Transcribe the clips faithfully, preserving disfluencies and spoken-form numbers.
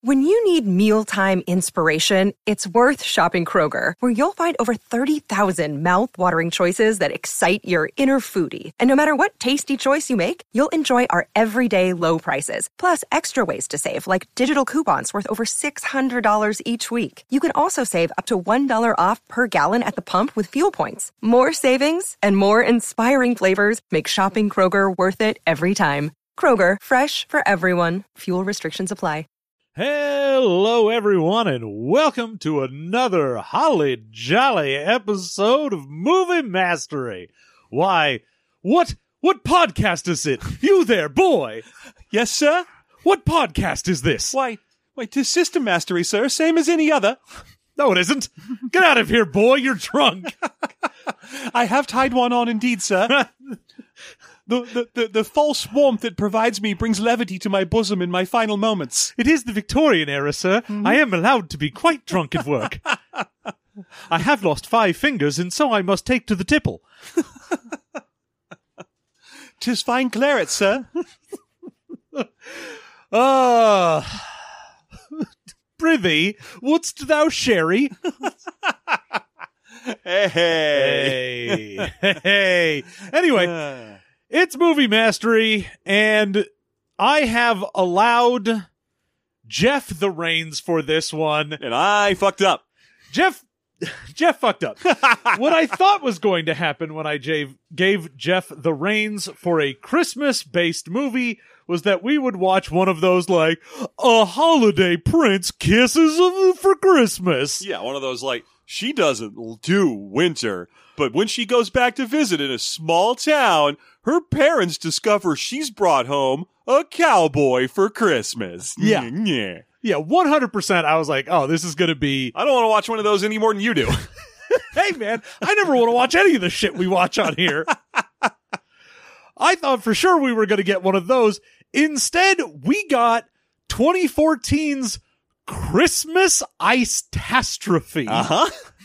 When you need mealtime inspiration, it's worth shopping Kroger, where you'll find over thirty thousand mouth-watering choices that excite your inner foodie. And no matter what tasty choice you make, you'll enjoy our everyday low prices, plus extra ways to save, like digital coupons worth over six hundred dollars each week. You can also save up to one dollar off per gallon at the pump with fuel points. More savings and more inspiring flavors make shopping Kroger worth it every time. Kroger, fresh for everyone. Fuel restrictions apply. Hello, everyone, and welcome to another holly jolly episode of Movie Mastery. Why, what, what podcast is it? You there, boy? Yes, sir? What podcast is this? Why, why, 'tis System Mastery, sir, same as any other. No, it isn't. Get out of here, boy, you're drunk. I have tied one on indeed, sir. The, the, the, the false warmth it provides me brings levity to my bosom in my final moments. It is the Victorian era, sir. Mm-hmm. I am allowed to be quite drunk at work. I have lost five fingers, and so I must take to the tipple. 'Tis fine claret, sir. Ah, uh, prithee, wouldst thou sherry? Hey, hey, hey, hey. Anyway. Uh. It's Movie Mastery, and I have allowed Jeff the reins for this one. And I fucked up. Jeff, Jeff fucked up. What I thought was going to happen when I gave, gave Jeff the reins for a Christmas-based movie was that we would watch one of those, like, a holiday prince kisses of, for Christmas. Yeah, one of those, like, she doesn't do winter, but when she goes back to visit in a small town, her parents discover she's brought home a cowboy for Christmas. Yeah. Yeah. Yeah, one hundred percent I was like, oh, this is going to be... I don't want to watch one of those any more than you do. Hey, man, I never want to watch any of the shit we watch on here. I thought for sure we were going to get one of those. Instead, we got twenty fourteen's Christmas Ice-tastrophe. Uh-huh.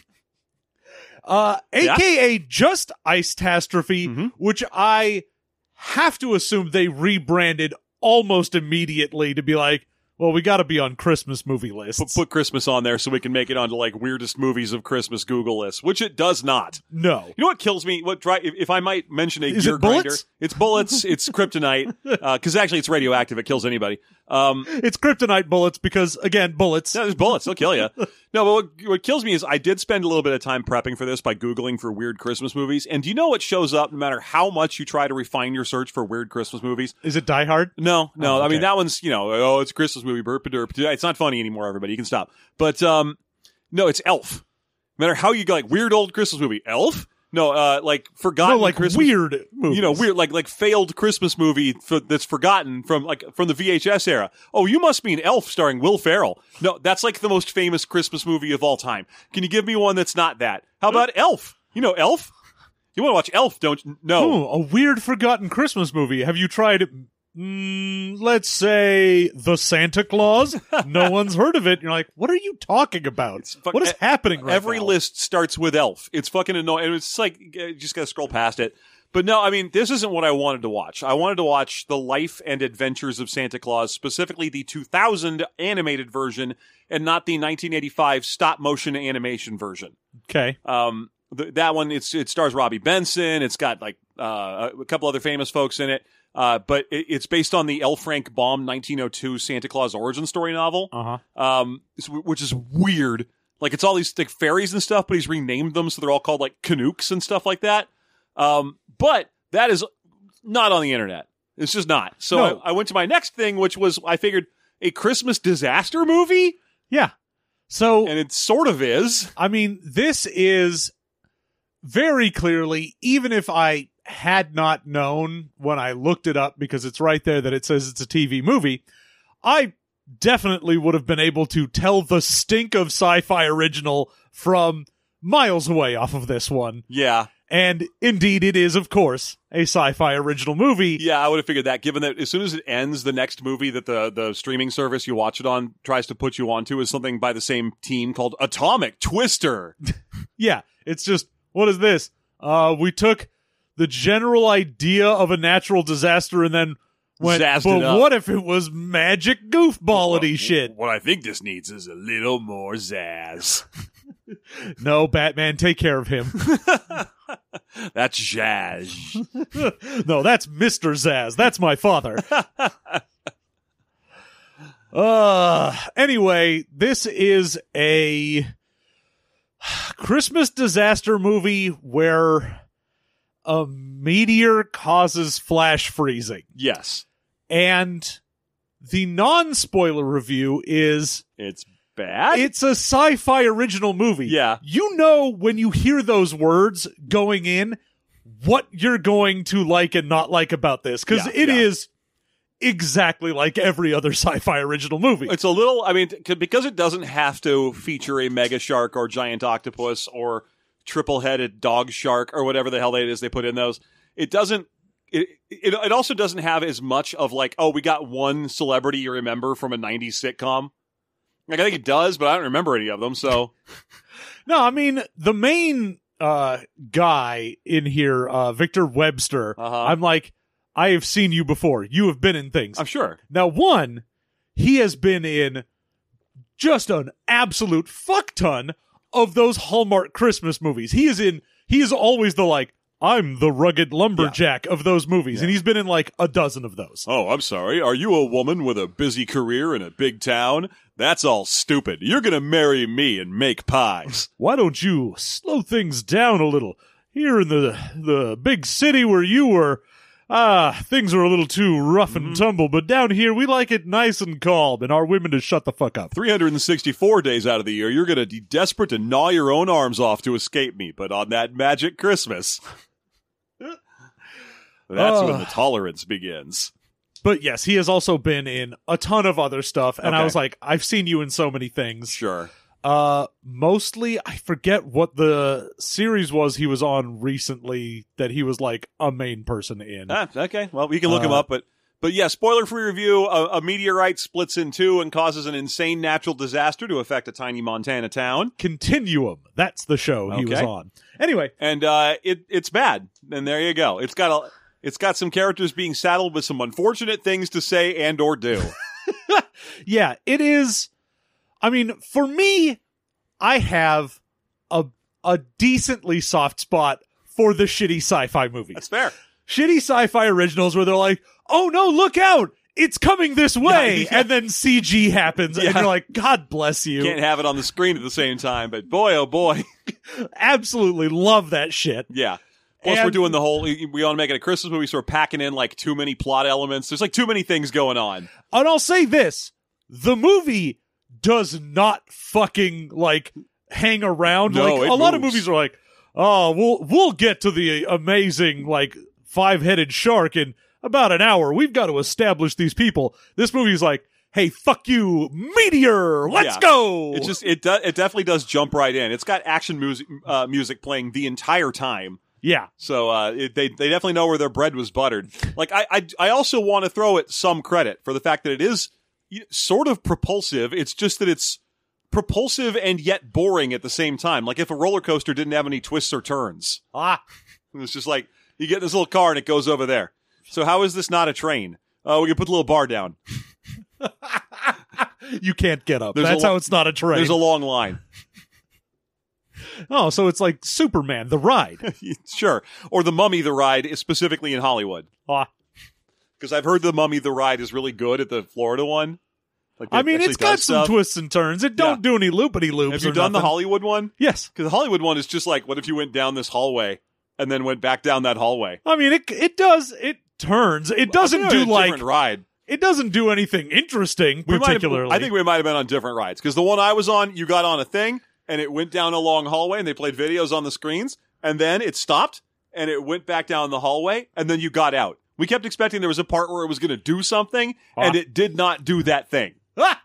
Uh, A K A yeah. just Ice-tastrophe, mm-hmm. which I have to assume they rebranded almost immediately to be like, well, we got to be on Christmas movie lists. Put, put Christmas on there so we can make it onto like weirdest movies of Christmas Google lists, which it does not. No. You know what kills me? What dry, if, if I might mention a Is gear it bullets? grinder, it's bullets. It's kryptonite because uh, actually it's radioactive. It kills anybody. Um, it's kryptonite bullets because again, bullets. No, there's bullets. They'll kill you. No, but what, what kills me is I did spend a little bit of time prepping for this by Googling for weird Christmas movies. And do you know what shows up no matter how much you try to refine your search for weird Christmas movies? Is it Die Hard? No, no. Oh, okay. I mean, that one's, you know, oh, it's a Christmas movie. Burp, derp. It's not funny anymore, everybody. You can stop. But, um, no, it's Elf. No matter how you go, like, weird old Christmas movie. Elf? No, uh, like, forgotten no, like Christmas. weird movies. You know, weird, like, like failed Christmas movie for, that's forgotten from, like, from the V H S era. Oh, you must mean Elf starring Will Ferrell. No, that's like the most famous Christmas movie of all time. Can you give me one that's not that? How about Elf? You know Elf? You want to watch Elf, don't you? No. Ooh, a weird forgotten Christmas movie. Have you tried, mm, let's say, The Santa Claus? No one's heard of it. You're like, what are you talking about? Fuck, what is e- happening right Every now? list starts with Elf. It's fucking annoying. It's like, you just gotta scroll past it. But no, I mean, this isn't what I wanted to watch. I wanted to watch The Life and Adventures of Santa Claus, specifically the two thousand animated version and not the nineteen eighty-five stop motion animation version. Okay. Um, th- that one, it's, it stars Robbie Benson. It's got like, uh, a couple other famous folks in it. Uh, but it, it's based on the L. Frank Baum nineteen oh two Santa Claus origin story novel. Uh-huh. Um, which is weird. Like, it's all these like fairies and stuff, but he's renamed them so they're all called like Canucks and stuff like that. Um, but that is not on the internet. It's just not. So No. I, I went to my next thing, which was, I figured, a Christmas disaster movie? Yeah. So, And it sort of is. I mean, this is very clearly, even if I had not known when I looked it up, because it's right there that it says it's a T V movie, I definitely would have been able to tell the stink of sci-fi original from miles away off of this one. Yeah. And indeed, it is, of course, a sci-fi original movie. Yeah, I would have figured that, given that as soon as it ends, the next movie that the, the streaming service you watch it on tries to put you onto is something by the same team called Atomic Twister. Yeah, it's just, what is this? Uh, we took the general idea of a natural disaster and then went, Zazzed but it up. what if it was magic goofballity shit? What I think this needs is a little more zazz. No, Batman, take care of him. That's Zazz. No, that's Mister Zaz. That's my father. uh, anyway, this is a Christmas disaster movie where a meteor causes flash freezing. Yes. And the non-spoiler review is It's bad? it's a sci-fi original movie. Yeah. You know when you hear those words going in, what you're going to like and not like about this. Because Yeah, it yeah. is exactly like every other sci-fi original movie. It's a little, I mean, c- because it doesn't have to feature a mega shark or giant octopus or triple-headed dog shark or whatever the hell it is they put in those. It doesn't, it, it, it also doesn't have as much of like, oh, we got one celebrity you remember from a nineties sitcom. Like, I think it does, but I don't remember any of them, so. No, I mean, the main uh, guy in here, uh, Victor Webster, Uh-huh. I'm like, I have seen you before. You have been in things. I'm sure. Now, one, he has been in just an absolute fuck ton of those Hallmark Christmas movies. He is in, he is always the like, I'm the rugged lumberjack of those movies. Yeah. And he's been in like a dozen of those. Oh, I'm sorry. Are you a woman with a busy career in a big town? That's all stupid. You're gonna marry me and make pies. Why don't you slow things down a little? Here in the the big city where you were, ah, things are a little too rough and tumble, but down here we like it nice and calm, and our women to shut the fuck up. three hundred sixty-four days out of the year, you're gonna be desperate to gnaw your own arms off to escape me, but on that magic Christmas, that's Oh. when the tolerance begins. But yes, he has also been in a ton of other stuff, and I Okay. was like, I've seen you in so many things. Sure. Uh, mostly, I forget what the series was he was on recently that he was like a main person in. Ah, okay. Well, we can look him Uh, up, but but yeah, spoiler-free review: a, a meteorite splits in two and causes an insane natural disaster to affect a tiny Montana town, Continuum, that's the show he was Okay. on. Anyway, and uh, it it's bad. And there you go. It's got a it's got some characters being saddled with some unfortunate things to say and or do. yeah, it is. I mean, for me, I have a a decently soft spot for the shitty sci-fi movies. That's fair. Shitty sci-fi originals where they're like, "Oh no, look out! It's coming this way," Yeah, yeah. and then C G happens, and Yeah. you're like, "God bless you!" Can't have it on the screen at the same time, but boy, oh boy, Absolutely love that shit. yeah. Plus, And- we're doing the whole. We want to make it a Christmas movie, so we're packing in like too many plot elements. There's like too many things going on. And I'll say this: the movie does not fucking like hang around. No, like it a lot of moves. movies are like, "Oh, we'll we'll get to the amazing like five-headed shark in about an hour. We've got to establish these people." This movie's like, "Hey, fuck you, meteor, let's Yeah. go." It just it do, it definitely does jump right in. It's got action music uh, music playing the entire time. yeah, So uh, it, they they definitely know where their bread was buttered. Like I I, I also want to throw it some credit for the fact that it is you know, sort of propulsive. It's just that it's propulsive and yet boring at the same time. Like if a roller coaster didn't have any twists or turns, ah, it's just like you get in this little car and it goes over there. So how is this not a train? Uh, we can put the little bar down. you can't get up. There's a That's lo- how it's not a train. There's a long line. oh, so it's like Superman, the ride. Sure. Or the Mummy the ride is specifically in Hollywood. ah. Because I've heard the Mummy the ride is really good at the Florida one. Like I mean, actually it's got does some stuff. twists and turns. It don't Yeah. do any loopity loops. Have you done the Hollywood one? Yes. Because the Hollywood one is just like, what if you went down this hallway and then went back down that hallway? I mean, it it does. It turns. It doesn't I think do a like different ride. it doesn't do anything interesting We might have- particularly. I think we might have been on different rides because the one I was on, you got on a thing and it went down a long hallway and they played videos on the screens and then it stopped and it went back down the hallway and then you got out. We kept expecting there was a part where it was going to do something and Ah. it did not do that thing. Ah!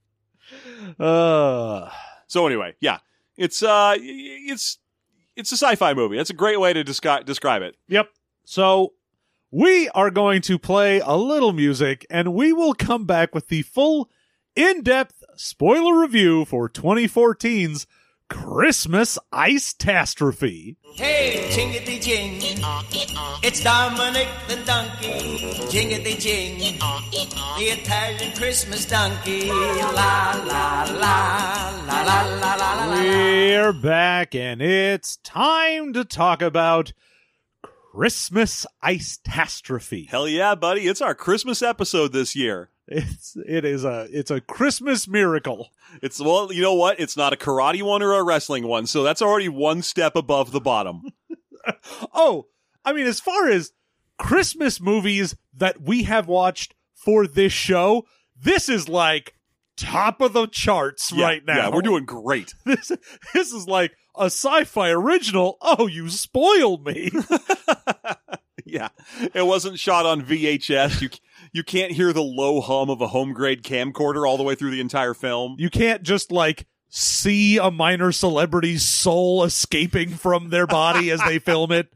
Uh, So anyway, yeah, it's uh, it's it's a sci-fi movie. That's a great way to descri- describe it. yep. So we are going to play a little music, and we will come back with the full, in-depth spoiler review for twenty fourteen's Christmas Ice-tastrophe. Hey, jingity jing, it's Dominic the donkey. Jingity jing, the Italian Christmas donkey. La la la la la la la la. We're back, and it's time to talk about Christmas Ice-tastrophe. Hell yeah, buddy! It's our Christmas episode this year. It's it is a it's a Christmas miracle. It's well, you know what? It's not a karate one or a wrestling one, so that's already one step above the bottom. Oh, I mean, as far as Christmas movies that we have watched for this show, this is like top of the charts Yeah, right now. Yeah, we're doing great. This this is like a sci-fi original. Oh, you spoiled me. Yeah, it wasn't shot on V H S. You you can't hear the low hum of a home grade camcorder all the way through the entire film. You can't just like see a minor celebrity's soul escaping from their body as they film it.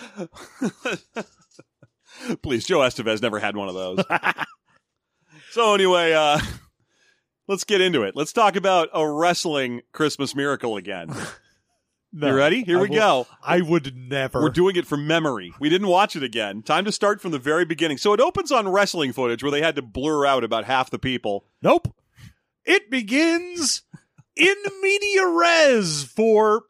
Please, Joe Estevez never had one of those. So anyway, uh, let's get into it. Let's talk about a wrestling Christmas miracle again. No, You ready? Here I we will- go. I would never. We're doing it from memory. We didn't watch it again. Time to start from the very beginning. So it opens on wrestling footage where they had to blur out about half the people. Nope. It begins in media res for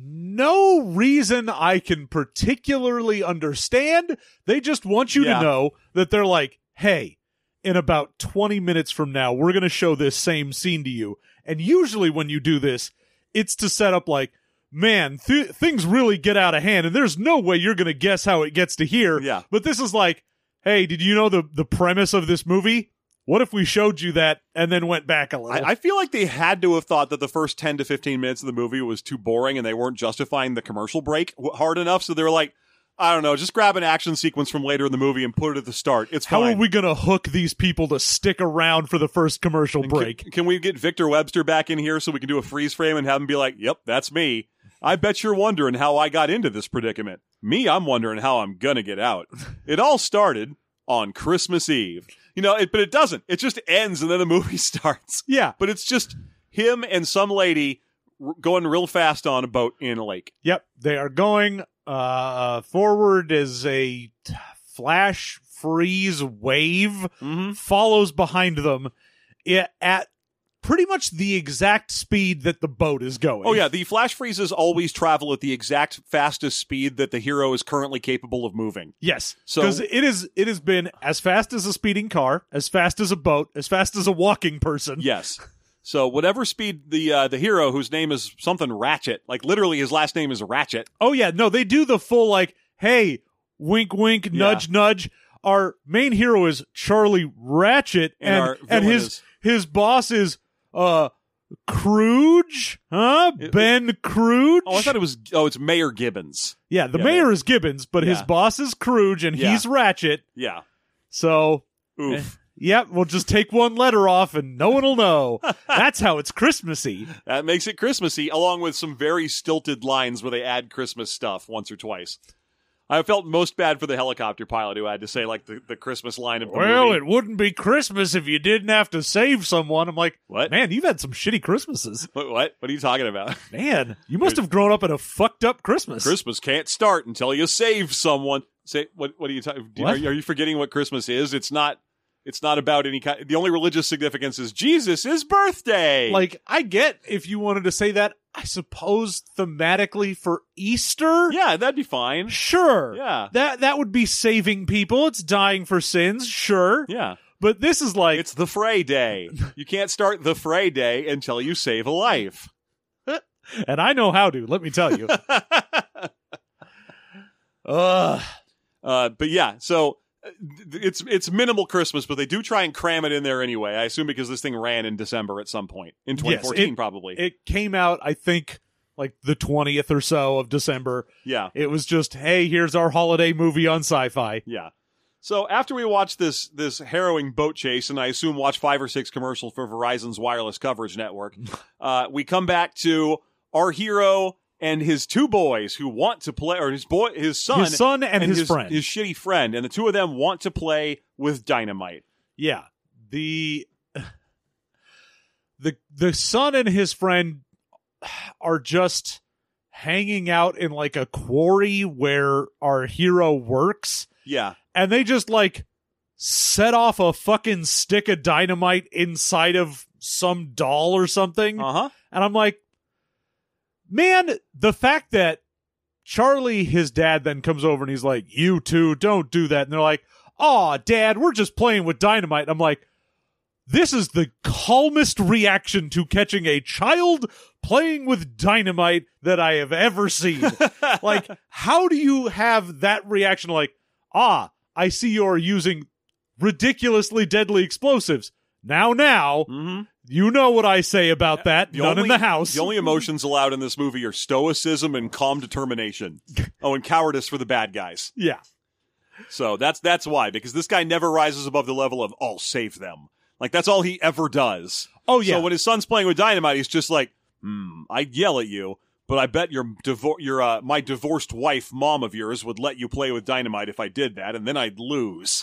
no reason I can particularly understand. They just want you Yeah. to know that they're like, hey, in about twenty minutes from now, we're going to show this same scene to you. And usually when you do this, it's to set up like, man, th- things really get out of hand, and there's no way you're going to guess how it gets to here. Yeah. But this is like, hey, did you know the, the premise of this movie? What if we showed you that and then went back a little? I, I feel like they had to have thought that the first ten to fifteen minutes of the movie was too boring and they weren't justifying the commercial break w- hard enough. So they were like, I don't know, just grab an action sequence from later in the movie and put it at the start. It's How fine. are we going to hook these people to stick around for the first commercial And can- break? Can, we get Victor Webster back in here so we can do a freeze frame and have him be like, yep, that's me. I bet you're wondering how I got into this predicament. Me, I'm wondering how I'm going to get out. It all started on Christmas Eve. You know, it, but it doesn't. It just ends and then the movie starts. Yeah. But it's just him and some lady r- going real fast on a boat in a lake. Yep. They are going uh, forward as a t- flash freeze wave Mm-hmm. follows behind them i- at pretty much the exact speed that the boat is going. Oh, yeah. The flash freezes always travel at the exact fastest speed that the hero is currently capable of moving. Yes. So- Because it is it has been as fast as a speeding car, as fast as a boat, as fast as a walking person. Yes. So whatever speed the uh, the hero, whose name is something Ratchet, like literally his last name is Ratchet. Oh yeah, no, they do the full like, hey, wink, wink, Yeah. nudge, nudge. Our main hero is Charlie Ratchet, And and our and, villain his is- his boss is uh Cruge, huh? It- Ben Cruge. Oh, I thought it was. Oh, it's Mayor Gibbons. yeah, the yeah, mayor man. is Gibbons, but his Yeah. boss is Cruge, and Yeah. he's Ratchet. Yeah. So, Oof. yep, we'll just take one letter off, and no one will know. That's how it's Christmassy. That makes it Christmassy, along with some very stilted lines where they add Christmas stuff once or twice. I felt most bad for the helicopter pilot who had to say like the, the Christmas line of the Well, movie. it wouldn't be Christmas if you didn't have to save someone. I'm like, What? man, you've had some shitty Christmases. What, what? What are you talking about? Man, you must have grown up in a fucked up Christmas. Christmas can't start until you save someone. Say what? What are you talking? What? Are, are you forgetting what Christmas is? It's not. It's not about any kind. The only religious significance is Jesus' birthday. Like, I get if you wanted to say that, I suppose thematically for Easter. yeah, that'd be fine. Sure. Yeah. That that would be saving people. It's dying for sins. Sure. Yeah. But this is like, It's the Fray Day. You can't start the Fray Day until you save a life. and I know how to, let me tell you. Ugh. Uh, but yeah, so uh, th- it's it's minimal Christmas, but they do try and cram it in there anyway. I assume because this thing ran in December at some point in twenty fourteen, it- probably. It came out, I think, like the twentieth or so of December. yeah, It was just, hey, here's our holiday movie on sci-fi. yeah. So after we watch this this harrowing boat chase, and I assume watch five or six commercials for Verizon's wireless coverage network, uh, we come back to our hero and his two boys who want to play, or his boy, his son, His son and his friend. his shitty friend, and the two of them want to play with dynamite. Yeah. The the the son and his friend, are just hanging out in like a quarry where our hero works. Yeah. And they just like set off a fucking stick of dynamite inside of some doll or something. Uh-huh. And I'm like, man, the fact that Charlie, his dad, then comes over and he's like, you two, don't do that. And they're like, aw, Dad, we're just playing with dynamite. And I'm like, this is the calmest reaction to catching a child playing with dynamite that I have ever seen. Like, how do you have that reaction? Like, ah, I see you're using ridiculously deadly explosives. Now, now, mm-hmm. you know what I say about that. The None only, in the house. The only emotions allowed in this movie are stoicism and calm determination. Oh, and cowardice for the bad guys. Yeah. So that's that's why, because this guy never rises above the level of, I'll save them. Like, that's all he ever does. Oh, yeah. So when his son's playing with dynamite, he's just like, hmm, I'd yell at you, but I bet your divor- your uh, my divorced wife, mom of yours, would let you play with dynamite if I did that, and then I'd lose.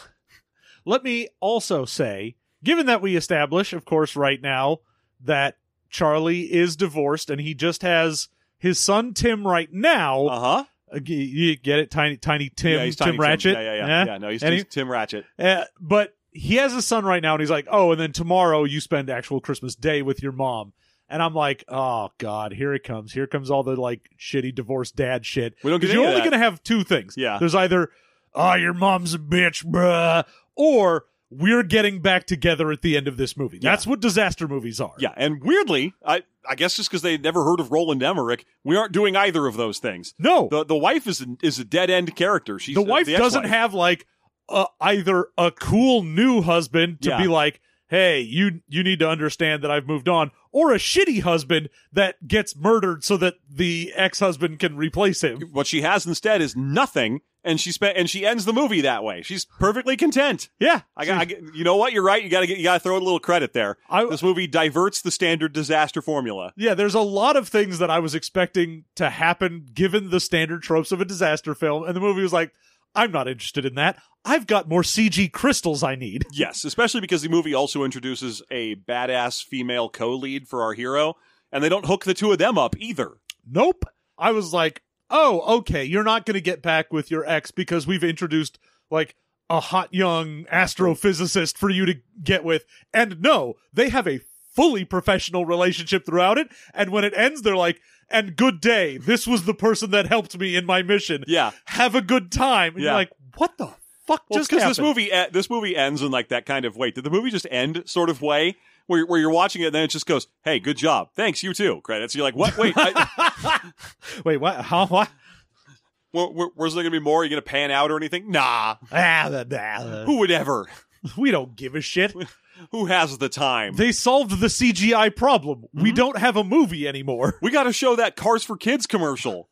Let me also say, given that we establish, of course, right now, that Charlie is divorced and he just has his son Tim right now. Uh-huh. Uh, you get it? Tiny Tiny Tim, yeah, he's Tim Tiny Ratchet? Tim. Yeah, yeah, yeah. Eh? Yeah, no, he's, And he's he- Tim Ratchet. Uh, but he has a son right now, and he's like, oh, and then tomorrow you spend actual Christmas Day with your mom. And I'm like, oh, God, here it comes. Here comes all the, like, shitty divorced dad shit. We don't get Because you're any of only that. going to have two things. Yeah. There's either, oh, your mom's a bitch, bruh, or we're getting back together at the end of this movie. Yeah. That's what disaster movies are. Yeah, and weirdly, I I guess just because they had never heard of Roland Emmerich, we aren't doing either of those things. No. The the wife is a, is a dead end character. She's the wife the doesn't ex-wife. have, like, uh, either a cool new husband to Yeah. be like, hey, you you need to understand that I've moved on, or a shitty husband that gets murdered so that the ex-husband can replace him. What she has instead is nothing, and she spent and she ends the movie that way. She's perfectly content. Yeah. I got. I get- you know what? You're right. You got to get. You got to throw a little credit there. I- this movie diverts the standard disaster formula. Yeah, there's a lot of things that I was expecting to happen given the standard tropes of a disaster film, and the movie was like, I'm not interested in that. I've got more C G crystals I need. Yes, especially because the movie also introduces a badass female co-lead for our hero, and they don't hook the two of them up either. Nope. I was like, oh, okay, you're not going to get back with your ex because we've introduced, like, a hot young astrophysicist for you to get with. And no, they have a fully professional relationship throughout it. And when it ends, they're like, and good day. This was the person that helped me in my mission. Yeah. Have a good time. And Yeah. you're like, what the fuck Well, just because happened? this movie e- this movie ends in like that kind of wait. Did the movie just end sort of way where where you're watching it and then it just goes, "Hey, good job, thanks, you too." Credits. You're like, what? Wait, I, Wait, what? How? What? where, where, where's there gonna be more? Are you gonna pan out or anything? Nah. Ah, the, the, Who would ever? we don't give a shit. Who has the time? They solved the C G I problem. We don't have a movie anymore. We got to show that Cars for Kids commercial.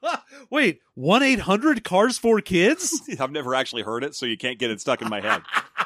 Wait, one eight hundred Cars for Kids? I've never actually heard it, so you can't get it stuck in my head.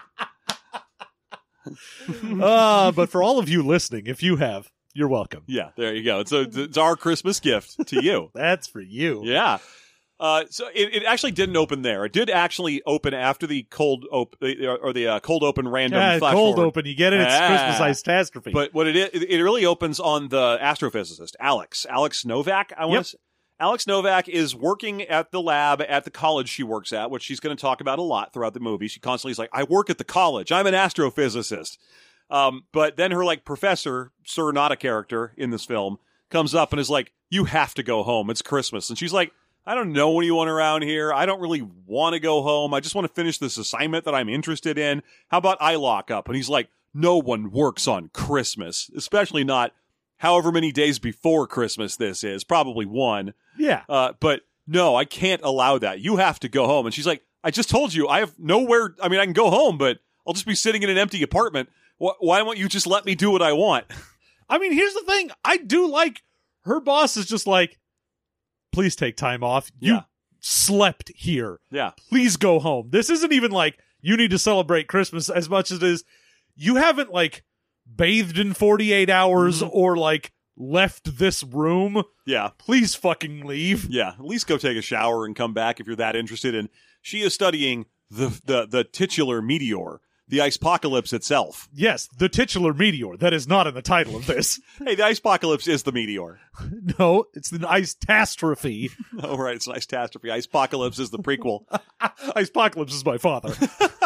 uh, but for all of you listening, if you have, you're welcome. Yeah, there you go. It's a, it's our Christmas gift to you. That's for you. Yeah. Uh, so it, it actually didn't open there. It did actually open after the cold op- or the uh, cold open random Yeah, flash cold forward. open. You get it? It's Ah. Christmas catastrophe. But what it is, it really opens on the astrophysicist, Alex. Alex Novak, I want Yep. to say. Alex Novak is working at the lab at the college she works at, which she's going to talk about a lot throughout the movie. She constantly is like, I work at the college. I'm an astrophysicist. Um, but then her like professor, Sir Not a character in this film, comes up and is like, you have to go home. It's Christmas. And she's like, I don't know anyone around here. I don't really want to go home. I just want to finish this assignment that I'm interested in. How about I lock up? And he's like, no one works on Christmas, especially not however many days before Christmas this is, probably one. yeah. Uh, but no, I can't allow that. You have to go home. And she's like, I just told you, I have nowhere. I mean, I can go home, but I'll just be sitting in an empty apartment. Wh- Why won't you just let me do what I want? I mean, here's the thing. I do like her boss is just like, please take time off. You Yeah. slept here. Yeah. Please go home. This isn't even like you need to celebrate Christmas as much as it is you haven't like bathed in forty-eight hours Mhm. or like left this room. Yeah. Please fucking leave. Yeah. At least go take a shower and come back if you're that interested in. She is studying the, the, the titular meteor, The Icepocalypse itself. Yes, the titular meteor. That is not in the title of this. Hey, the Icepocalypse is the meteor. No, it's the Ice-tastrophe. Oh, right. It's an Ice-tastrophe. Icepocalypse is the prequel. Icepocalypse is my father.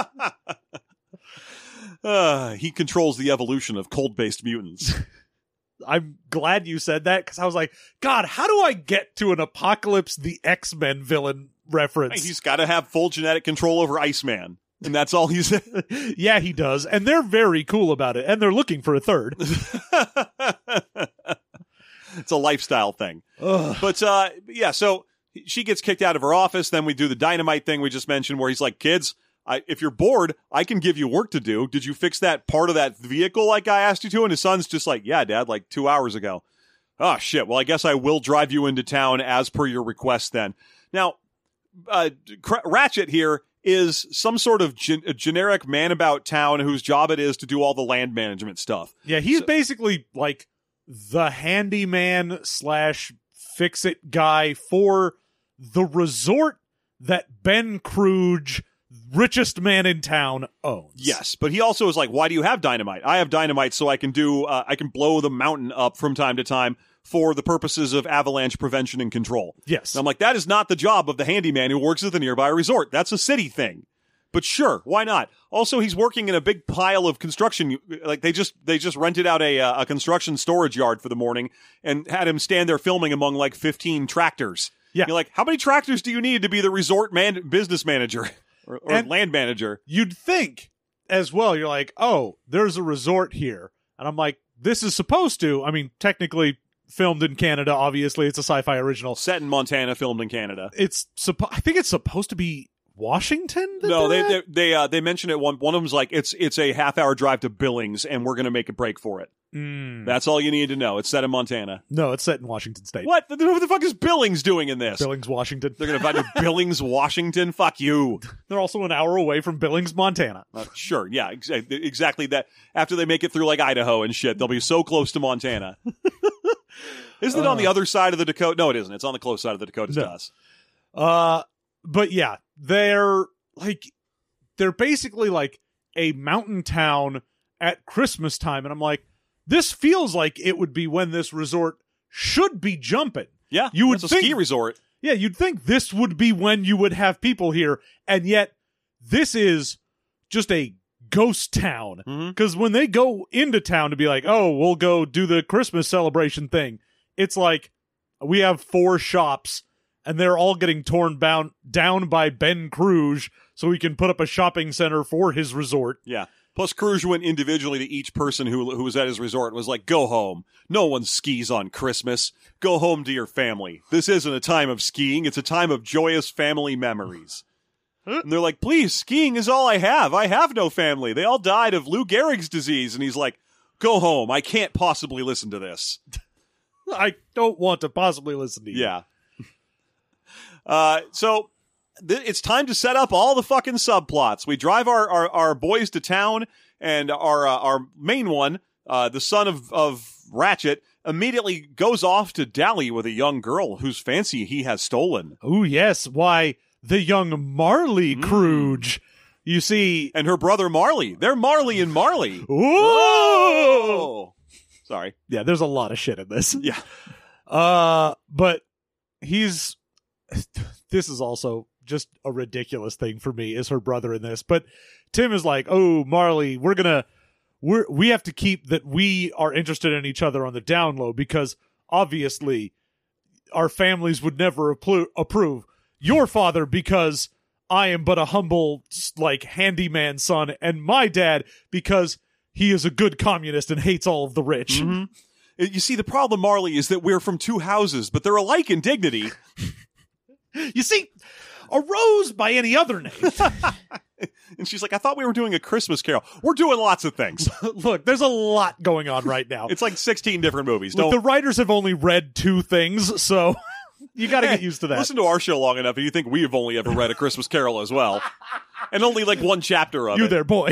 uh, he controls the evolution of cold-based mutants. I'm glad you said that, because I was like, God, how do I get to an Apocalypse the X-Men villain reference? He's got to have full genetic control over Iceman. And that's all he's... Yeah, he does. And they're very cool about it. And they're looking for a third. It's a lifestyle thing. Ugh. But, uh, yeah, so she gets kicked out of her office. Then we do the dynamite thing we just mentioned where he's like, kids, I, if you're bored, I can give you work to do. Did you fix that part of that vehicle like I asked you to? And his son's just like, yeah, Dad, like two hours ago. Oh, shit. Well, I guess I will drive you into town as per your request then. Now, uh, Ratchet here is some sort of gen- generic man about town whose job it is to do all the land management stuff. Yeah, he's So- basically like the handyman slash fix-it guy for the resort that Ben Kruge, richest man in town, owns. Yes, but he also is like, why do you have dynamite? I have dynamite so I can do, uh, I can blow the mountain up from time to time for the purposes of avalanche prevention and control. Yes. And I'm like, that is not the job of the handyman who works at the nearby resort. That's a city thing. But sure, why not? Also, he's working in a big pile of construction. Like they just they just rented out a uh, a construction storage yard for the morning and had him stand there filming among like fifteen tractors. Yeah. You're like, how many tractors do you need to be the resort man business manager or, or And- land manager? You'd think as well, you're like, oh, there's a resort here. And I'm like, this is supposed to, I mean, technically filmed in Canada, obviously. It's a sci-fi original. Set in Montana, filmed in Canada. It's suppo- I think it's supposed to be Washington? that No, they're they at? they they, uh, they mentioned it. One one of them's like it's it's a half hour drive to Billings, and we're gonna make a break for it. Mm. That's all you need to know. It's set in Montana. No, it's set in Washington State. What? Who the fuck is Billings doing in this? Billings, Washington. They're gonna find a Billings, Washington. Fuck you. They're also an hour away from Billings, Montana. Uh, sure, yeah, ex- exactly that. After they make it through like Idaho and shit, they'll be so close to Montana. Isn't it on the other side of the Dakota? No, it isn't. It's on the close side of the Dakotas No. to us. Uh, but yeah, they're like, they're basically like a mountain town at Christmas time. And I'm like, this feels like it would be when this resort should be jumping. Yeah, You would it's a think- ski resort. Yeah, you'd think this would be when you would have people here. And yet this is just a ghost town. Mhm. Because when they go into town to be like, oh, we'll go do the Christmas celebration thing, it's like we have four shops and they're all getting torn bound, down by Ben Kruge so he can put up a shopping center for his resort. Yeah. Plus, Kruge went individually to each person who who was at his resort and was like, go home. No one skis on Christmas. Go home to your family. This isn't a time of skiing. It's a time of joyous family memories. And they're like, please, skiing is all I have. I have no family. They all died of Lou Gehrig's disease. And he's like, go home. I can't possibly listen to this. I don't want to possibly listen to you. Yeah. Uh, so th- it's time to set up all the fucking subplots. We drive our, our, our boys to town, and our uh, our main one, uh, the son of, of Ratchet, immediately goes off to dally with a young girl whose fancy he has stolen. Oh, yes. Why, the young Marley Mm. Kruge. You see. And her brother Marley. They're Marley and Marley. Ooh! Oh! Sorry. Yeah, there's a lot of shit in this. Yeah. Uh, but he's. This is also just a ridiculous thing for me, is her brother in this. But Tim is like, oh, Marley, we're gonna. We're, we have to keep that we are interested in each other on the down low, because obviously our families would never appro- approve. Your father, because I am but a humble, like, handyman son, and my dad, because he is a good communist and hates all of the rich. Mm-hmm. You see, the problem, Marley, is that we're from two houses, but they're alike in dignity. You see, a rose by any other name. And she's like, I thought we were doing a Christmas Carol. We're doing lots of things. Look, there's a lot going on right now. It's like sixteen different movies. Look, Don't the writers have only read two things, so you got to get used to that. Listen to our show long enough, and you think we've only ever read a Christmas Carol as well, and only like one chapter of You it. there, boy.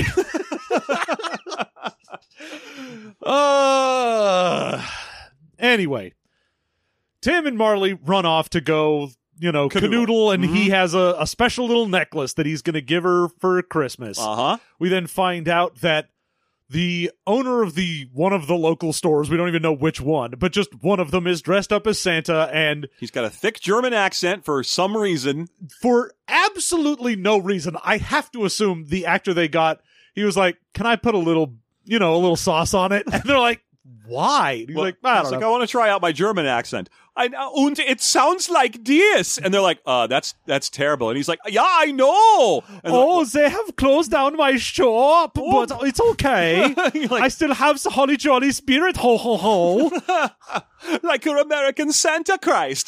uh, anyway, Tim and Marley run off to go you know, Canoodle. Canoodle, and Mm-hmm. he has a, a special little necklace that he's going to give her for Christmas. Uh-huh. We then find out that the owner of the one of the local stores, we don't even know which one, but just one of them is dressed up as Santa, and He's got a thick German accent for some reason. for absolutely no reason, I have to assume the actor they got, he was like, can I put a little, you know, a little sauce on it? And they're like, why? And he's Well, like, I he's don't like, know. I want to try out my German accent. I know, and it sounds like this. And they're like, uh, that's that's terrible. And he's like, yeah, I know. And Oh, they have closed down my shop, Oh. but it's okay. You're like- I still have the holly jolly spirit, ho ho ho. like your American Santa Christ.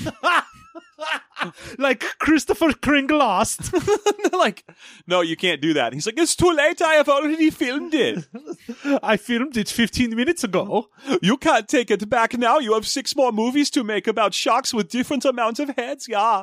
Like Christopher Kringlost. They're like, no, you can't do that. And he's like, it's too late. I have already filmed it. I filmed it fifteen minutes ago. You can't take it back now. You have six more movies to make about sharks with different amounts of heads. Yeah.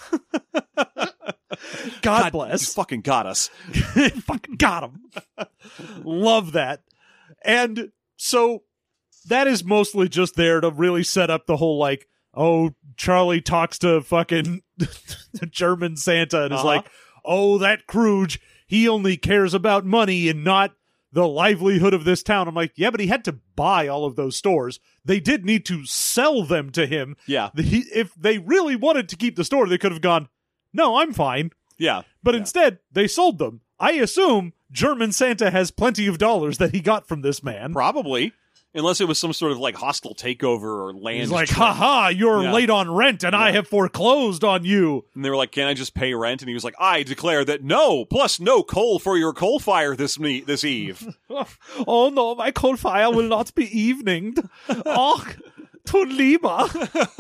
God, You bless. fucking got us. Fucking got him. Love that. And so that is mostly just there to really set up the whole, like, oh, Charlie talks to fucking German Santa and is Uh-huh. like, oh, that Scrooge, he only cares about money and not the livelihood of this town. I'm like, yeah, but he had to buy all of those stores. They did need to sell them to him. Yeah. The- he- if they really wanted to keep the store, they could have gone, no, I'm fine. Yeah. But Yeah. instead, they sold them. I assume German Santa has plenty of dollars that he got from this man. Probably. Unless it was some sort of like hostile takeover or land. He's like, trade. haha, you're Yeah. late on rent and I Yeah. have foreclosed on you. And they were like, can I just pay rent? And he was like, I declare that no, plus no coal for your coal fire this me- this eve. Oh no, my coal fire will not be eveninged. Oh, to lieber.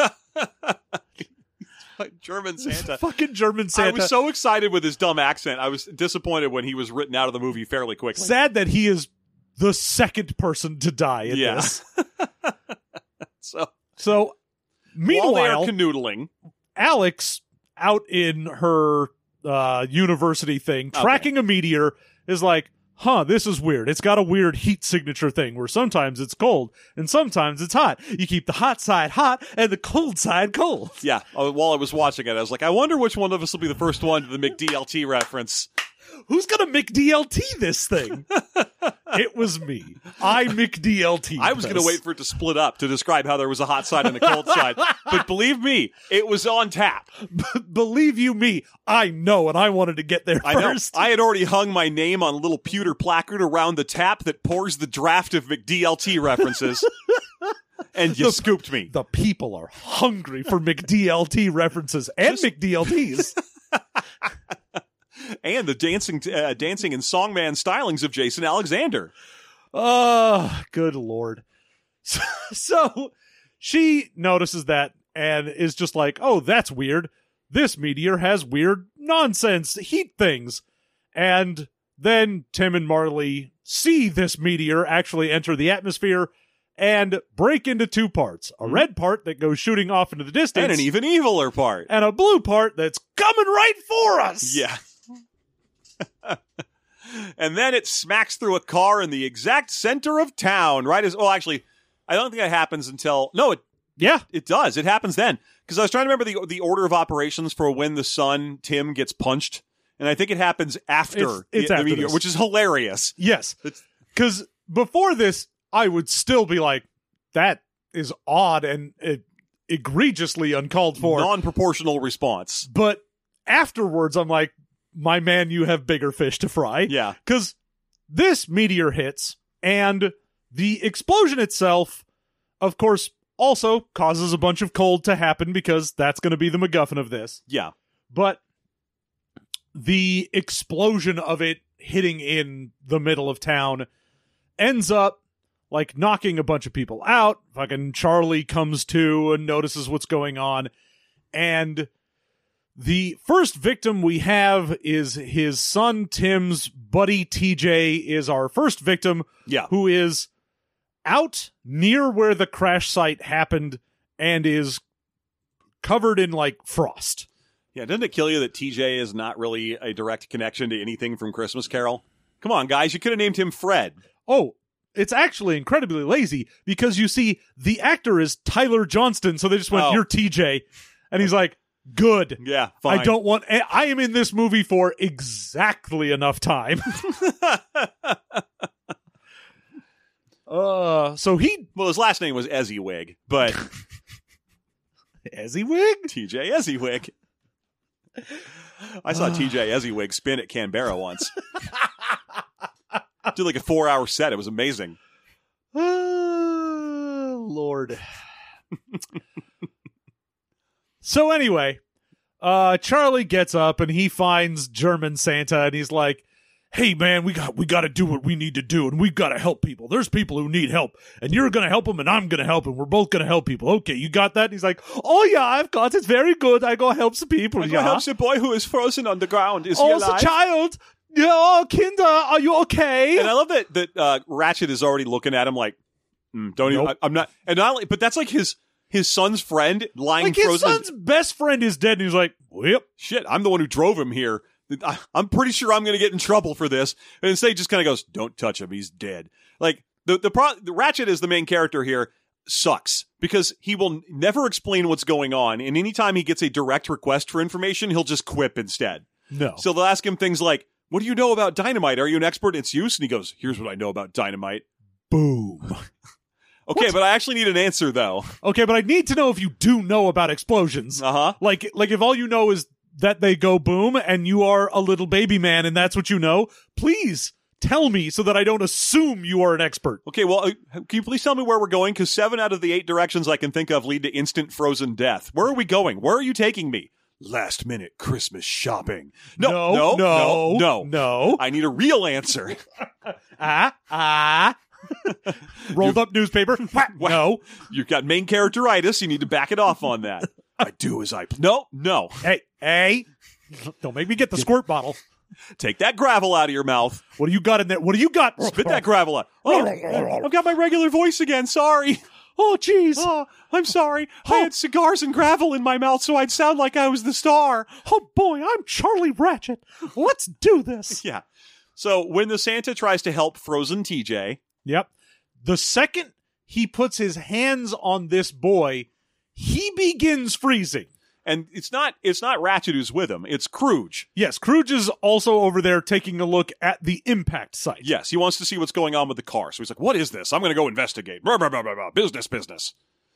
Like German Santa. Fucking German Santa. I was so excited with his dumb accent. I was disappointed when he was written out of the movie fairly quickly. sad that he is the second person to die in Yeah. this. So So, while they meanwhile, are canoodling, Alex, out in her uh, university thing, Okay. tracking a meteor, is like, huh, this is weird. It's got a weird heat signature thing where sometimes it's cold and sometimes it's hot. You keep the hot side hot and the cold side cold. yeah, uh, while I was watching it, I was like, I wonder which one of us will be the first one to the McDLT reference. Who's going to McDLT this thing? It was me. I McDLT. I was going to wait for it to split up to describe how there was a hot side and a cold side. But believe me, it was on tap. Believe you me, I know, and I wanted to get there I know. first. I had already hung my name on a little pewter placard around the tap that pours the draft of McDLT references. And you The- scooped me. The people are hungry for McDLT references and McDLTs. And the dancing uh, dancing and songman stylings of Jason Alexander. Oh, good Lord. So, so she notices that and is just like, oh, that's weird. This meteor has weird nonsense heat things. And then Tim and Marley see this meteor actually enter the atmosphere and break into two parts. A red part that goes shooting off into the distance. And an even eviler part. and a blue part that's coming right for us. Yeah. And then it smacks through a car in the exact center of town, right as, well, actually, I don't think that happens until, no, it Yeah. it does. It happens then. Because I was trying to remember the the order of operations for when the son, Tim, gets punched. And I think it happens after It's- it's the, the after meteor, this. which is hilarious. Yes. It's- Because before this, I would still be like, that is odd and uh, egregiously uncalled for. Non-proportional response. But afterwards, I'm like, my man, you have bigger fish to fry. Yeah. Because this meteor hits, and the explosion itself, of course, also causes a bunch of cold to happen because that's going to be the MacGuffin of this. Yeah. But the explosion of it hitting in the middle of town ends up like knocking a bunch of people out. Fucking Charlie comes to and notices what's going on. And the first victim we have is his son Tim's buddy T J is our first victim, Yeah. who is out near where the crash site happened and is covered in like frost. Yeah, doesn't it kill you that T J is not really a direct connection to anything from Christmas Carol? Come on, guys, you could have named him Fred. Oh, it's actually incredibly lazy because you see the actor is Tyler Johnston, so they just went, Oh. you're T J. And he's like, Good. Yeah, fine. I don't want... I am in this movie for exactly enough time. uh, so he... Well, his last name was Ezzywig, but... Ezzywig? T J Ezzywig. I saw T J Ezzywig spin at Canberra once. Did like a four-hour set. It was amazing. Oh, Lord. So anyway, uh, Charlie gets up and he finds German Santa and he's like, hey, man, we got we got to do what we need to do, and we've got to help people. There's people who need help, and you're going to help them, and I'm going to help them. We're both going to help people. Okay, you got that? And he's like, oh, yeah, I've got it. Very good. I go help some people. I yeah. go help the boy who is frozen on the ground. Is he Oh, alive? the child. Yeah, oh, Kinder, are you okay? And I love that that uh, Ratchet is already looking at him like, mm, don't Nope. even. I, I'm not. And not only, but that's like his his son's friend lying Like his frozen. son's best friend is dead, and he's like, well, Shit, I'm the one who drove him here. I, I'm pretty sure I'm going to get in trouble for this. And instead, he just kind of goes, "Don't touch him. He's dead." Like the the, pro- the Ratchet is the main character here. Sucks because he will never explain what's going on, and anytime he gets a direct request for information, he'll just quip instead. no. So they'll ask him things like, "What do you know about dynamite? Are you an expert in its use?" And he goes, "Here's what I know about dynamite." Boom. Okay, What? but I actually need an answer though. Okay, but I need to know if you do know about explosions. Uh huh. Like, like if all you know is that they go boom and you are a little baby man and that's what you know, please tell me so that I don't assume you are an expert. Okay, well, uh, can you please tell me where we're going? Because seven out of the eight directions I can think of lead to instant frozen death. Where are we going? Where are you taking me? Last minute Christmas shopping. No, no, no, no, no. no. I need a real answer. Ah, ah. Rolled up newspaper. No. You've got main characteritis. You need to back it off on that. I do as I... Pl- no, no. Hey, hey. Don't make me get the squirt bottle. Take that gravel out of your mouth. What do you got in there? What do you got? Spit that gravel out. Oh, I've got my regular voice again. Sorry. Oh, jeez. Oh, I'm sorry. I had cigars and gravel in my mouth so I'd sound like I was the star. Oh, boy, I'm Charlie Ratchet. Let's do this. Yeah. So when the Santa tries to help frozen T J... Yep. The second he puts his hands on this boy, he begins freezing. And it's not it's not Ratchet who's with him. It's Scrooge. Yes, Scrooge is also over there taking a look at the impact site. Yes, he wants to see what's going on with the car. So he's like, what is this? I'm going to go investigate. Blah, blah, blah, blah, blah. Business, business.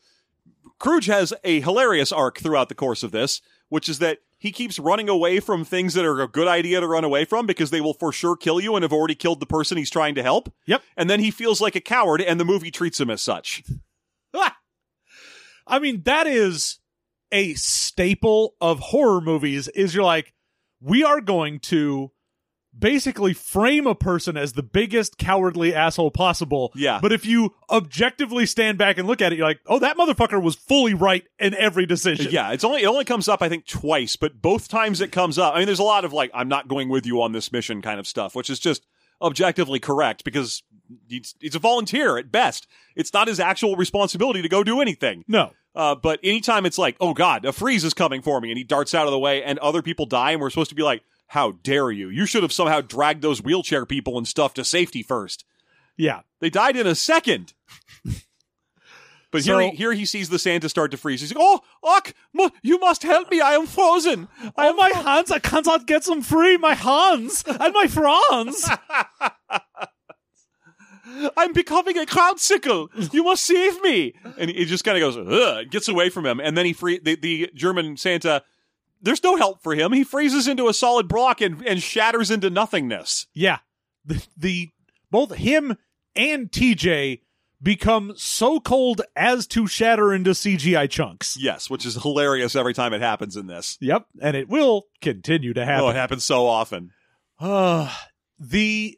Scrooge has a hilarious arc throughout the course of this, which is that he keeps running away from things that are a good idea to run away from because they will for sure kill you and have already killed the person he's trying to help. Yep. And then he feels like a coward and the movie treats him as such. Ah! I mean, that is a staple of horror movies is you're like, we are going to basically frame a person as the biggest cowardly asshole possible. Yeah. But if you objectively stand back and look at it, you're like, oh, that motherfucker was fully right in every decision. Yeah, it's only it only comes up, I think, twice, but both times it comes up. I mean, there's a lot of like, I'm not going with you on this mission kind of stuff, which is just objectively correct because he's, he's a volunteer at best. It's not his actual responsibility to go do anything. No. Uh, but anytime it's like, oh God, a freeze is coming for me, and he darts out of the way, and other people die, and we're supposed to be like, how dare you? You should have somehow dragged those wheelchair people and stuff to safety first. Yeah. They died in a second. But So- here, he, here he sees the Santa start to freeze. He's like, oh, Ock, mu- you must help me. I am frozen. I Oh, am my fro- hands, I cannot get them free. My hands and my franz. I'm becoming a crowdsicle. You must save me. And he just kind of goes, ugh, gets away from him. And then he free the, the German Santa, there's no help for him. He freezes into a solid block and, and shatters into nothingness. Yeah. The, the both him and T J become so cold as to shatter into C G I chunks. Yes, which is hilarious every time it happens in this. Yep. And it will continue to happen. Oh, it happens so often. Uh, the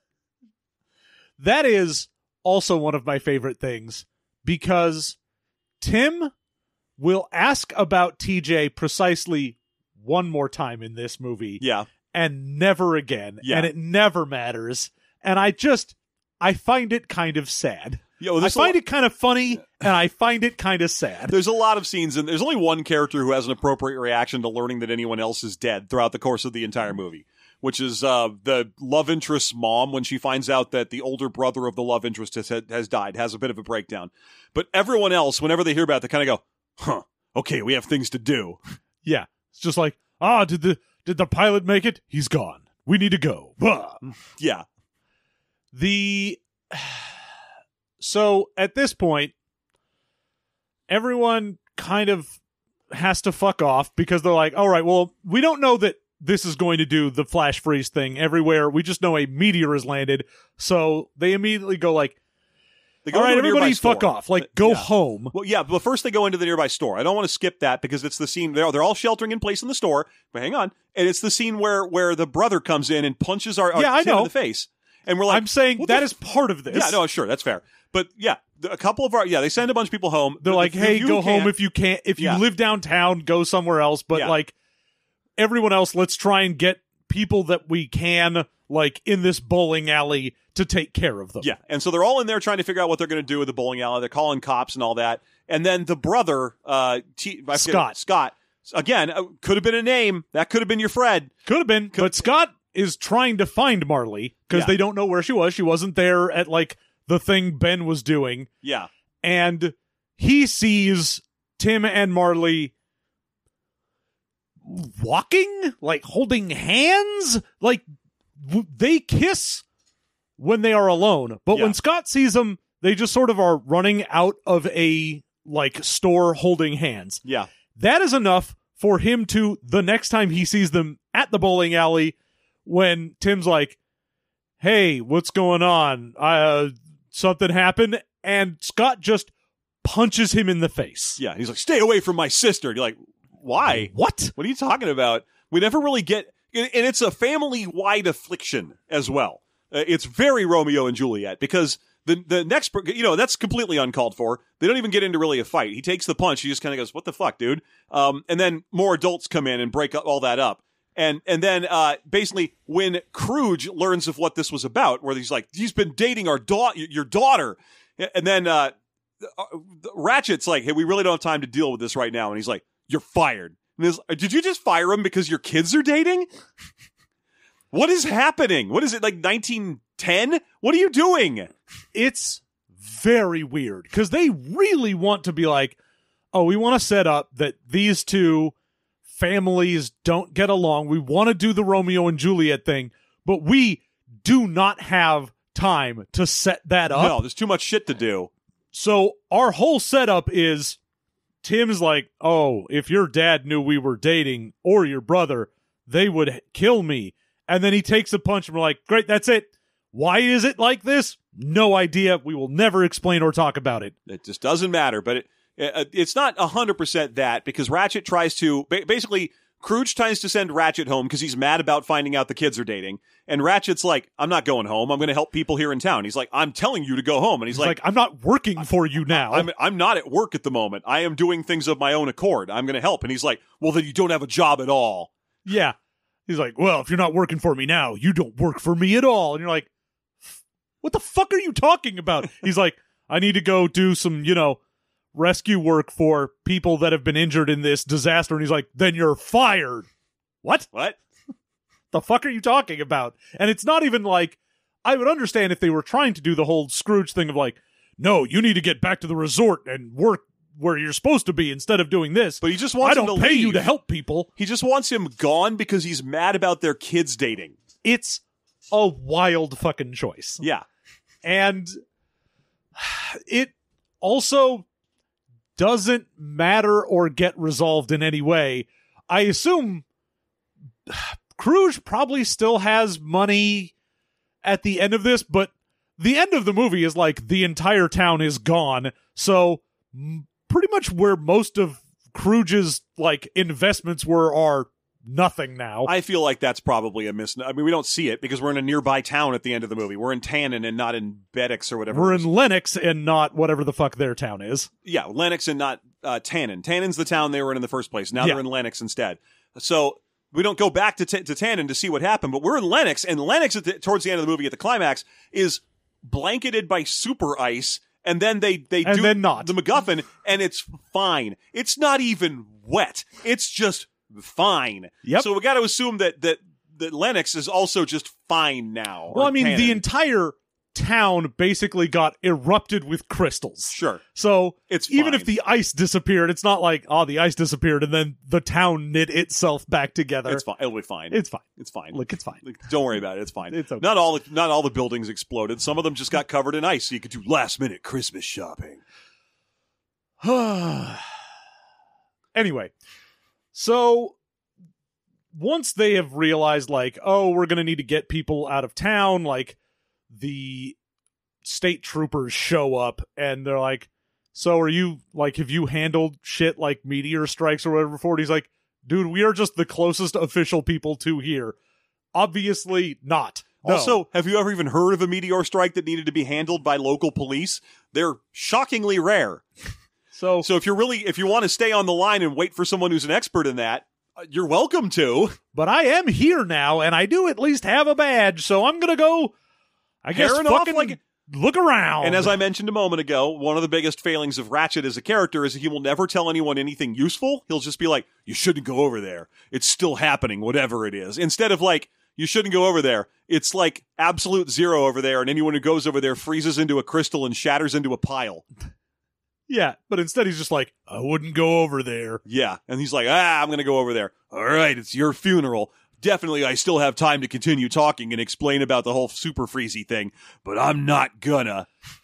that is also one of my favorite things because Tim will ask about T J precisely one more time in this movie Yeah. and never again. Yeah. And it never matters. And I just, I find it kind of sad. Yeah, well, I there's a find lo- it kind of funny and I find it kind of sad. There's a lot of scenes, and there's only one character who has an appropriate reaction to learning that anyone else is dead throughout the course of the entire movie, which is uh, the love interest's mom when she finds out that the older brother of the love interest has, has died, has a bit of a breakdown. But everyone else, whenever they hear about it, they kind of go, huh, okay, we have things to do. Yeah. It's just like, ah, did the did the pilot make it? He's gone. We need to go. Bah. Yeah. The so at this point, everyone kind of has to fuck off because they're like, all right, well, we don't know that this is going to do the flash freeze thing everywhere. We just know a meteor has landed. So they immediately go like, They go all right, to a everybody nearby fuck store. off. Like, go Yeah. home. Well, yeah, but first they go into the nearby store. I don't want to skip that because it's the scene. They're, they're all sheltering in place in the store. But hang on. And it's the scene where, where the brother comes in and punches our, our Yeah, I Tim know. in the face. And we're like, I'm saying what that the is part of this. Yeah, no, sure, that's fair. But yeah, the- a couple of our yeah, they send a bunch of people home. They're The- like, the hey, few go who home can't- if you can't. If you Yeah. live downtown, go somewhere else. But Yeah. like everyone else, let's try and get people that we can, like in this bowling alley, to take care of them. Yeah, and so they're all in there trying to figure out what they're going to do with the bowling alley. They're calling cops and all that. And then the brother, uh, T- I forget- Scott. Scott, again, uh, could have been a name. That could have been your Fred. Could have been. But Scott is trying to find Marley because Yeah. they don't know where she was. She wasn't there at like the thing Ben was doing. Yeah, And he sees Tim and Marley walking, like holding hands, like w- they kiss when they are alone. But Yeah. when Scott sees them, they just sort of are running out of a like store holding hands. yeah, That is enough for him to, the next time he sees them at the bowling alley, when Tim's like, hey, what's going on? Uh, something happened. And Scott just punches him in the face. yeah. He's like, stay away from my sister. And you're like, why? What? What are you talking about? We never really get, and it's a family-wide affliction as well. Uh, it's very Romeo and Juliet because the the next, you know, that's completely uncalled for. They don't even get into really a fight. He takes the punch. He just kind of goes, "What the fuck, dude?" Um, and then more adults come in and break up all that up. And and then uh, basically when Scrooge learns of what this was about, where he's like, he's been dating our daughter, your daughter, and then uh, Ratchet's like, hey, we really don't have time to deal with this right now, and he's like, you're fired. And this, did you just fire him because your kids are dating? What is happening? What is it, like nineteen ten? What are you doing? It's very weird because they really want to be like, oh, we want to set up that these two families don't get along. We want to do the Romeo and Juliet thing, but we do not have time to set that up. No, there's too much shit to do. So our whole setup is Tim's like, oh, if your dad knew we were dating or your brother, they would kill me. And then he takes a punch and we're like, great, that's it. Why is it like this? No idea. We will never explain or talk about it. It just doesn't matter. But it, it it's not one hundred percent that because Ratchet tries to ba- basically Scrooge tries to send Ratchet home because he's mad about finding out the kids are dating. And Ratchet's like, I'm not going home. I'm going to help people here in town. He's like, I'm telling you to go home. And he's, He's like, like, I'm not working for you now. I'm, I'm not at work at the moment. I am doing things of my own accord. I'm going to help. And he's like, well, then you don't have a job at all. Yeah. He's like, well, if you're not working for me now, you don't work for me at all. And you're like, what the fuck are you talking about? He's like, I need to go do some, you know, rescue work for people that have been injured in this disaster. And he's like, then you're fired. What? What? The fuck are you talking about? And it's not even like, I would understand if they were trying to do the whole Scrooge thing of like, no, you need to get back to the resort and work where you're supposed to be instead of doing this. But he just wants I him don't to pay you leave. to help people. He just wants him gone because he's mad about their kids dating. It's a wild fucking choice. Yeah. And it also doesn't matter or get resolved in any way. I assume Scrooge probably still has money at the end of this, but the end of the movie is like the entire town is gone. So m- pretty much where most of Scrooge's like investments were are nothing now. I feel like that's probably a miss. I mean, we don't see it because we're in a nearby town at the end of the movie. We're in Tannen and not in Bedix or whatever. We're it is. in Lennox and not whatever the fuck their town is. Yeah, Lennox and not uh, Tannen. Tannen's the town they were in in the first place. Now Yeah. they're in Lennox instead. So we don't go back to, t- to Tannen to see what happened, but we're in Lennox, and Lennox at the, towards the end of the movie at the climax is blanketed by super ice, and then they, they And do then not. the MacGuffin, and it's fine. It's not even wet. It's just fine. Yep. So we got to assume that, that, that Lennox is also just fine now. Well, or I mean, Tannen. the entire town basically got erupted with crystals. Sure. So It's even fine. if the ice disappeared, it's not like, oh, the ice disappeared and then the town knit itself back together. It's fine. It'll be fine. It's fine. It's fine. Look, it's fine. Like, don't worry about it. It's fine. It's okay. Not all the, not all the buildings exploded. Some of them just got covered in ice, so you could do last minute Christmas shopping. Anyway, so once they have realized, like, oh, we're going to need to get people out of town, like, the state troopers show up and they're like, so are you, like, have you handled shit like meteor strikes or whatever before? And he's like, dude, we are just the closest official people to here. Obviously not. No. Also, have you ever even heard of a meteor strike that needed to be handled by local police? They're shockingly rare. So, So if you're really, if you want to stay on the line and wait for someone who's an expert in that, uh, you're welcome to. but I am here now, and I do at least have a badge, so I'm gonna go, I guess, Herring off fucking like- look around. And as I mentioned a moment ago, one of the biggest failings of Ratchet as a character is that he will never tell anyone anything useful. He'll just be like, you shouldn't go over there. It's still happening, whatever it is. Instead of like, you shouldn't go over there. It's like absolute zero over there, and anyone who goes over there freezes into a crystal and shatters into a pile. Yeah, but instead he's just like, I wouldn't go over there. Yeah, and he's like, ah, I'm going to go over there. All right, it's your funeral. Definitely, I still have time to continue talking and explain about the whole super freezy thing, but I'm not gonna.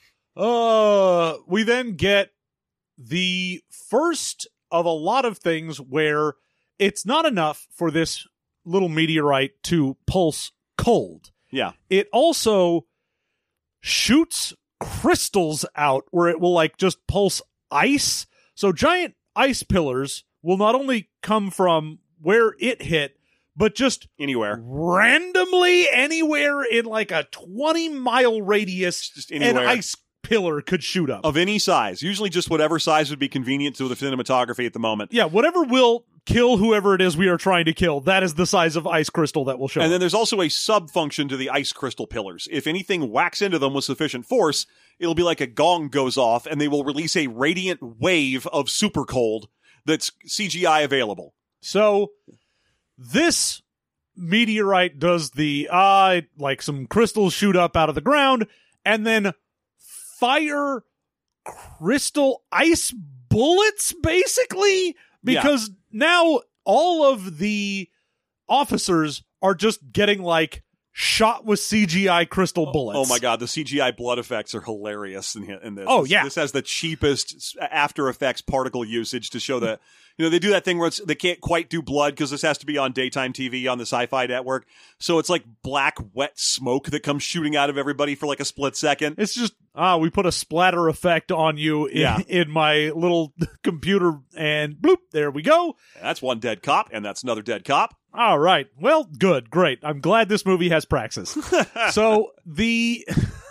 Uh, we then get the first of a lot of things where it's not enough for this little meteorite to pulse cold. Yeah. It also shoots crystals out where it will like just pulse ice. So giant ice pillars will not only come from where it hit, but just Anywhere. randomly anywhere in like a twenty mile radius, Just an anywhere. ice pillar could shoot up. Of any size. Usually just whatever size would be convenient to the cinematography at the moment. Yeah, whatever will kill whoever it is we are trying to kill, that is the size of ice crystal that will show And up. then there's also a sub-function to the ice crystal pillars. If anything whacks into them with sufficient force, it'll be like a gong goes off, and they will release a radiant wave of super cold that's C G I available. So this meteorite does the uh like some crystals shoot up out of the ground and then fire crystal ice bullets basically, because now all of the officers are just getting like shot with C G I crystal bullets. Oh my god, the C G I blood effects are hilarious in, hi- in this. Oh, This- yeah. This has the cheapest After Effects particle usage to show that, you know, they do that thing where it's, they can't quite do blood because this has to be on daytime T V on the Sci-Fi Network. So it's like black, wet smoke that comes shooting out of everybody for like a split second. It's just, ah, we put a splatter effect on you in, Yeah. in my little computer and bloop, there we go. That's one dead cop, and that's another dead cop. All right. Well, good. Great. I'm glad this movie has Praxis. So the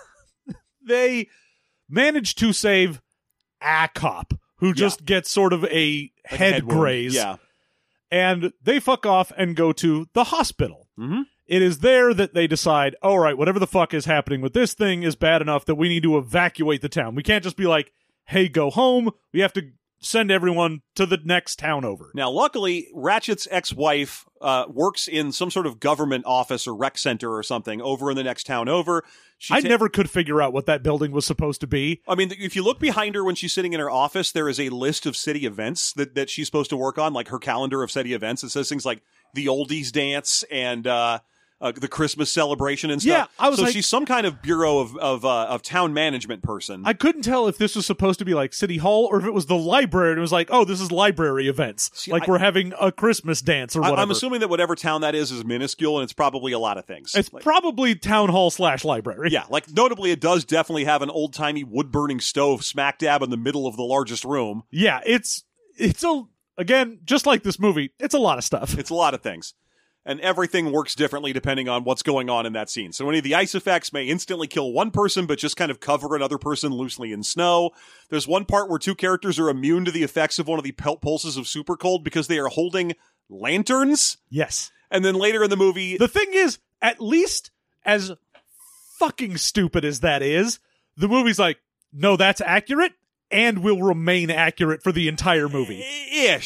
they managed to save a cop who just gets sort of a Like a head, wound. graze. Yeah. And they fuck off and go to the hospital. Mm-hmm. It is there that they decide, all right, whatever the fuck is happening with this thing is bad enough that we need to evacuate the town. We can't just be like, hey, go home. We have to send everyone to the next town over. Now, luckily, Ratchet's ex-wife uh, works in some sort of government office or rec center or something over in the next town over. She I ta- never could figure out what that building was supposed to be. I mean, if you look behind her when she's sitting in her office, there is a list of city events that, that she's supposed to work on, like her calendar of city events. It says things like the Oldies Dance and uh, uh, the Christmas celebration and stuff. Yeah, I was so like- she's some kind of bureau of of, uh, of town management person. I couldn't tell if this was supposed to be like City Hall or if it was the library and it was like, oh, this is library events. See, like I- we're having a Christmas dance or I, whatever. I'm assuming that whatever town that is is minuscule, and it's probably a lot of things. it's Like- probably town hall slash library. Yeah, like notably, it does definitely have an old timey wood burning stove smack dab in the middle of the largest room. Yeah, it's it's a again, just like this movie, it's a lot of stuff. It's a lot of things. And everything works differently depending on what's going on in that scene. So any of the ice effects may instantly kill one person, but just kind of cover another person loosely in snow. There's one part where two characters are immune to the effects of one of the pul- pulses of super cold because they are holding lanterns. Yes. And then later in the movie, The thing is, at least as fucking stupid as that is, the movie's like, no, that's accurate and will remain accurate for the entire movie. ish.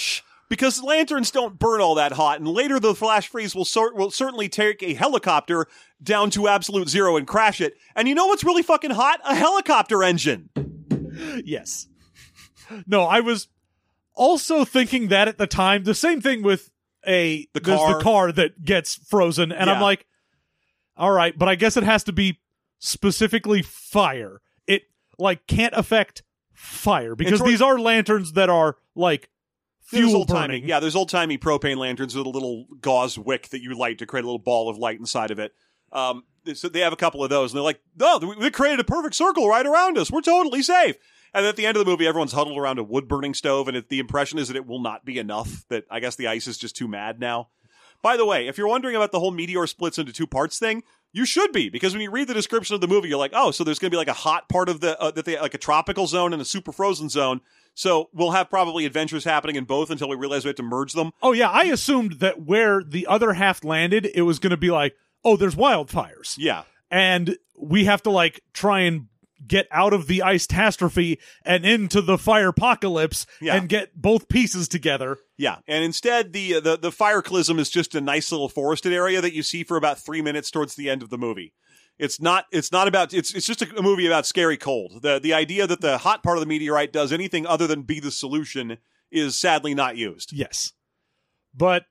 because lanterns don't burn all that hot, and later the flash freeze will, sort will certainly take a helicopter down to absolute zero and crash it. And you know what's really fucking hot? A helicopter engine. Yes. No, I was also thinking that at the time. The same thing with a The there's car. the car that gets frozen, and I'm Yeah. like, all right, but I guess it has to be specifically fire. It like can't affect fire because tor- these are lanterns that are like There's fuel old-timey, burning. yeah, there's old-timey propane lanterns with a little gauze wick that you light to create a little ball of light inside of it. Um, so they have a couple of those, and they're like, oh, they created a perfect circle right around us. We're totally safe. And at the end of the movie, everyone's huddled around a wood-burning stove, and it, the impression is that it will not be enough, that I guess the ice is just too mad now. By the way, if you're wondering about the whole meteor splits into two parts thing, you should be, because when you read the description of the movie, you're like, oh, so there's going to be like a hot part of the, uh, that they, like a tropical zone and a super frozen zone. So we'll have probably adventures happening in both until we realize we have to merge them. Oh yeah, I assumed that where the other half landed, it was going to be like, oh, there's wildfires. Yeah. And we have to like try and get out of the ice catastrophe and into the fire apocalypse Yeah. and get both pieces together. Yeah, and instead the the the fireclism is just a nice little forested area that you see for about three minutes towards the end of the movie. It's not it's not about it's it's just a, a movie about scary cold. The the idea that the hot part of the meteorite does anything other than be the solution is sadly not used. Yes. But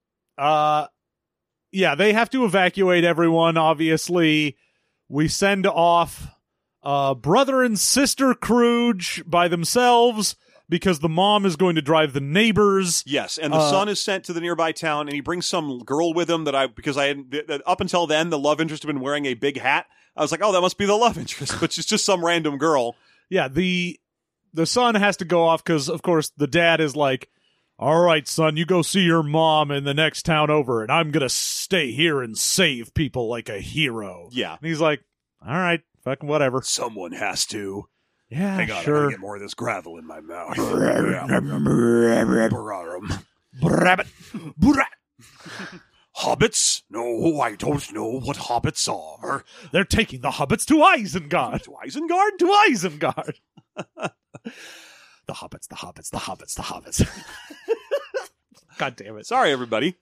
uh yeah, they have to evacuate everyone, obviously. We send off uh brother and sister Scrooge by themselves because the mom is going to drive the neighbors. Yes, and the Uh, son is sent to the nearby town, and he brings some girl with him that I because I had that up until then the love interest had been wearing a big hat. I was like, oh, that must be the love interest, but she's just some random girl. Yeah, the the son has to go off because, of course, the dad is like, all right, son, you go see your mom in the next town over, and I'm going to stay here and save people like a hero. Yeah, And he's like, all right, fucking whatever. someone has to. Yeah, Hang on, I sure. gotta get more of this gravel in my mouth. Rabbit. Brat. Hobbits? No, I don't know what hobbits are. They're taking the hobbits to Isengard. To Isengard? To Isengard. The hobbits, the hobbits, the hobbits, the hobbits. God damn it. Sorry, everybody.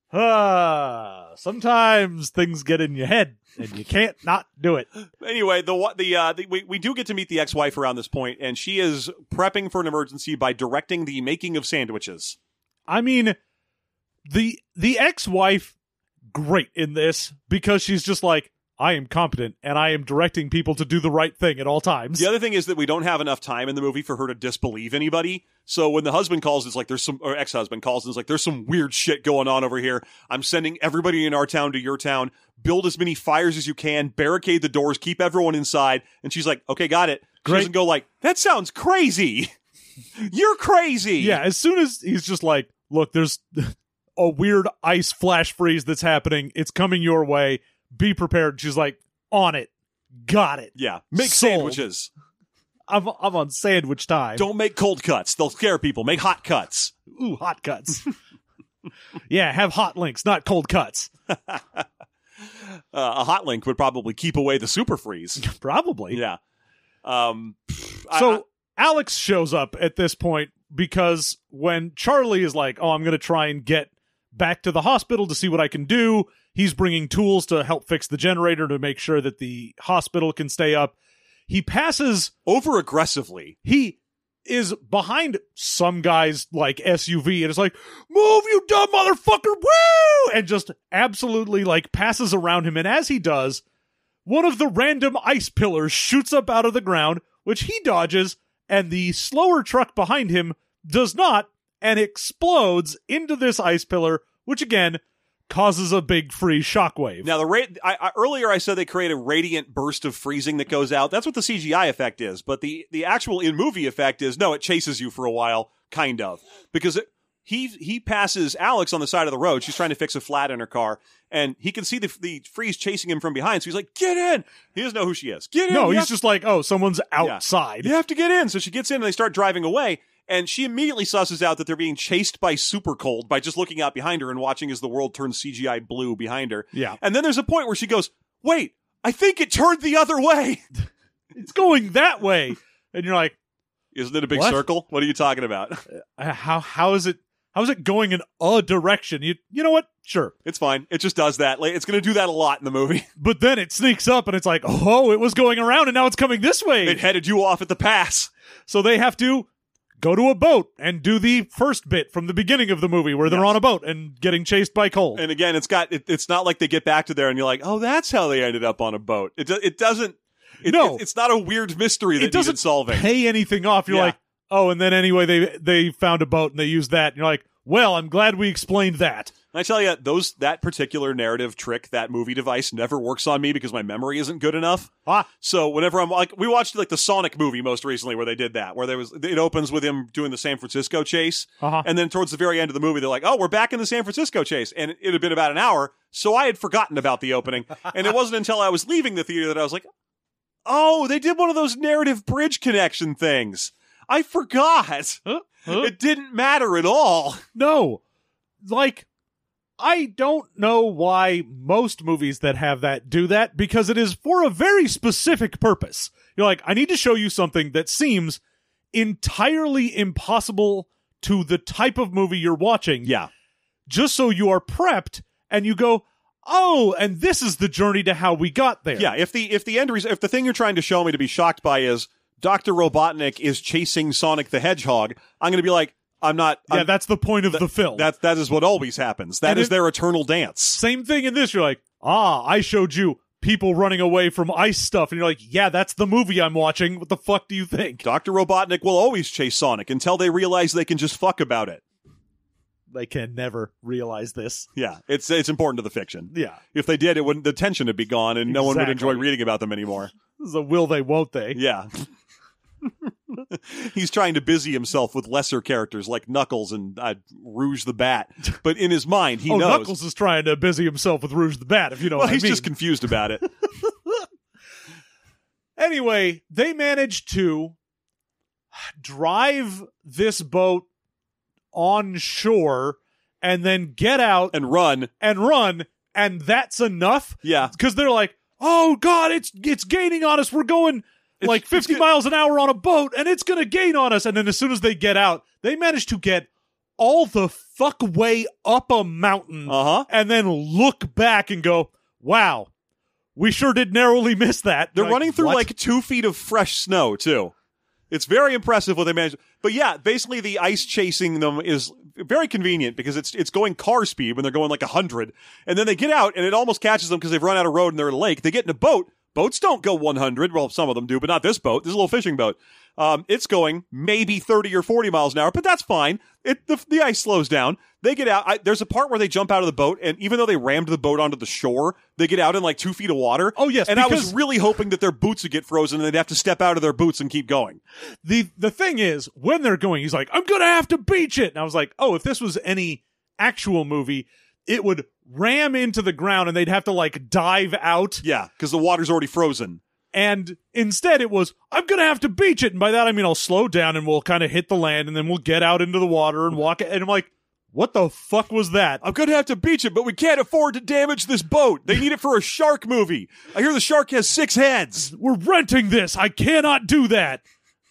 Ah, sometimes things get in your head and you can't not do it. Anyway, the wa- the, uh, the we, we do get to meet the ex-wife around this point, and she is prepping for an emergency by directing the making of sandwiches. I mean, the the ex-wife, great in this because she's just like, I am competent and I am directing people to do the right thing at all times. The other thing is that we don't have enough time in the movie for her to disbelieve anybody. So when the husband calls, it's like there's some, or ex-husband calls, and it's like there's some weird shit going on over here. I'm sending everybody in our town to your town. Build as many fires as you can. Barricade the doors. Keep everyone inside. And she's like, okay, got it. She Great. doesn't go like, that sounds crazy. You're crazy. Yeah, as soon as he's just like, look, there's a weird ice flash freeze that's happening. It's coming your way. Be prepared. She's like, on it. Got it. Yeah. Make Sold. sandwiches. I'm, I'm on sandwich time. Don't make cold cuts. They'll scare people. Make hot cuts. Ooh, hot cuts. Yeah, have hot links, not cold cuts. Uh, a hot link would probably keep away the super freeze. Probably. Yeah. Um, I- So I- Alex shows up at this point because when Charlie is like, oh, I'm going to try and get back to the hospital to see what I can do, he's bringing tools to help fix the generator to make sure that the hospital can stay up. He passes, over aggressively. he is behind some guy's like S U V and it's like, move, you dumb motherfucker, woo! And just absolutely like passes around him. And as he does, one of the random ice pillars shoots up out of the ground, which he dodges, and the slower truck behind him does not, and explodes into this ice pillar, which again causes a big free shockwave. Now, the ra- I, I, earlier I said they create a radiant burst of freezing that goes out. That's what the C G I effect is. But the, the actual in-movie effect is, no, it chases you for a while, kind of. Because it, he he passes Alex on the side of the road. She's trying to fix a flat in her car. And he can see the, the freeze chasing him from behind. So he's like, get in! He doesn't know who she is. Get in! no, You he's have- just like, oh, someone's outside. You have to get in. So she gets in and they start driving away. And she immediately susses out that they're being chased by super cold by just looking out behind her and watching as the world turns C G I blue behind her. Yeah. And then there's a point where she goes, wait, I think it turned the other way. It's going that way. And you're like, Isn't it a big What? circle? What are you talking about? uh, how how is it How is it going in a direction? You you know what? Sure. It's fine. It just does that. Like, it's going to do that a lot in the movie. But then it sneaks up and it's like, oh, it was going around and now it's coming this way. It headed you off at the pass. So they have to go to a boat and do the first bit from the beginning of the movie where they're Yes. on a boat and getting chased by cold. And again, it's got. It, it's not like they get back to there and you're like, oh, that's how they ended up on a boat. It do, it doesn't. It, No. it, it's not a weird mystery that it doesn't needed solving. pay anything off. You're Yeah. like, oh, and then anyway, they they found a boat and they used that. And you're like, well, I'm glad we explained that. I tell you, those that particular narrative trick, that movie device, never works on me because my memory isn't good enough. Ah, So whenever I'm like, we watched like the Sonic movie most recently where they did that, where there was it opens with him doing the San Francisco chase, Uh-huh. and then towards the very end of the movie, they're like, "Oh, we're back in the San Francisco chase," and it had been about an hour, so I had forgotten about the opening, and it wasn't until I was leaving the theater that I was like, "Oh, they did one of those narrative bridge connection things. I forgot. Huh? Huh? It didn't matter at all." No. Like, I don't know why most movies that have that do that, because it is for a very specific purpose. You're like, I need to show you something that seems entirely impossible to the type of movie you're watching. Yeah. Just so you are prepped and you go, oh, and this is the journey to how we got there. Yeah, if the if the end result, if the thing you're trying to show me to be shocked by is Doctor Robotnik is chasing Sonic the Hedgehog, I'm going to be like, I'm not. Yeah, I'm, that's the point of the film. that that is what always happens. That And is it- their eternal dance. Same thing in this. You're like, ah, I showed you people running away from ice stuff. And you're like, yeah, that's the movie I'm watching. What the fuck do you think? Doctor Robotnik will always chase Sonic until they realize they can just fuck about it. They can never realize this. Yeah, it's it's important to the fiction. Yeah. If they did, it wouldn't. The tension would be gone, and no one would enjoy Exactly. reading about them anymore. This is a will they, won't they? Yeah. He's trying to busy himself with lesser characters like Knuckles and uh, Rouge the Bat, but in his mind, he oh, knows. Knuckles is trying to busy himself with Rouge the Bat, if you know well, what I he's mean. just confused about it. Anyway, they managed to drive this boat on shore and then get out and run. and run, and that's enough? Yeah. Because they're like, oh, God, it's it's gaining on us. We're going like it's fifty good. miles an hour on a boat, and it's going to gain on us. And then as soon as they get out, they manage to get all the fuck way up a mountain Uh huh. and then look back and go, wow, we sure did narrowly miss that. They're Like, running through what? like two feet of fresh snow too. It's very impressive what they managed. But yeah, basically the ice chasing them is very convenient because it's it's going car speed when they're going like a hundred, and then they get out and it almost catches them because they've run out of road and they're in a lake. They get in a boat. Boats don't go one hundred. Well, some of them do, but not this boat. This is a little fishing boat. Um, it's going maybe thirty or forty miles an hour, but that's fine. It the, the ice slows down. They get out. I, there's a part where they jump out of the boat, and even though they rammed the boat onto the shore, they get out in like two feet of water. Oh, yes, and I was because- really hoping that their boots would get frozen and they'd have to step out of their boots and keep going. The the thing is, when they're going, he's like, I'm going to have to beach it. And I was like, oh, if this was any actual movie, it would ram into the ground and they'd have to like dive out. Yeah, because the water's already frozen. And instead it was, I'm going to have to beach it. And by that, I mean, I'll slow down and we'll kind of hit the land and then we'll get out into the water and walk it. And I'm like, what the fuck was that? I'm going to have to beach it, but we can't afford to damage this boat. They need it for a shark movie. I hear the shark has six heads. We're renting this. I cannot do that.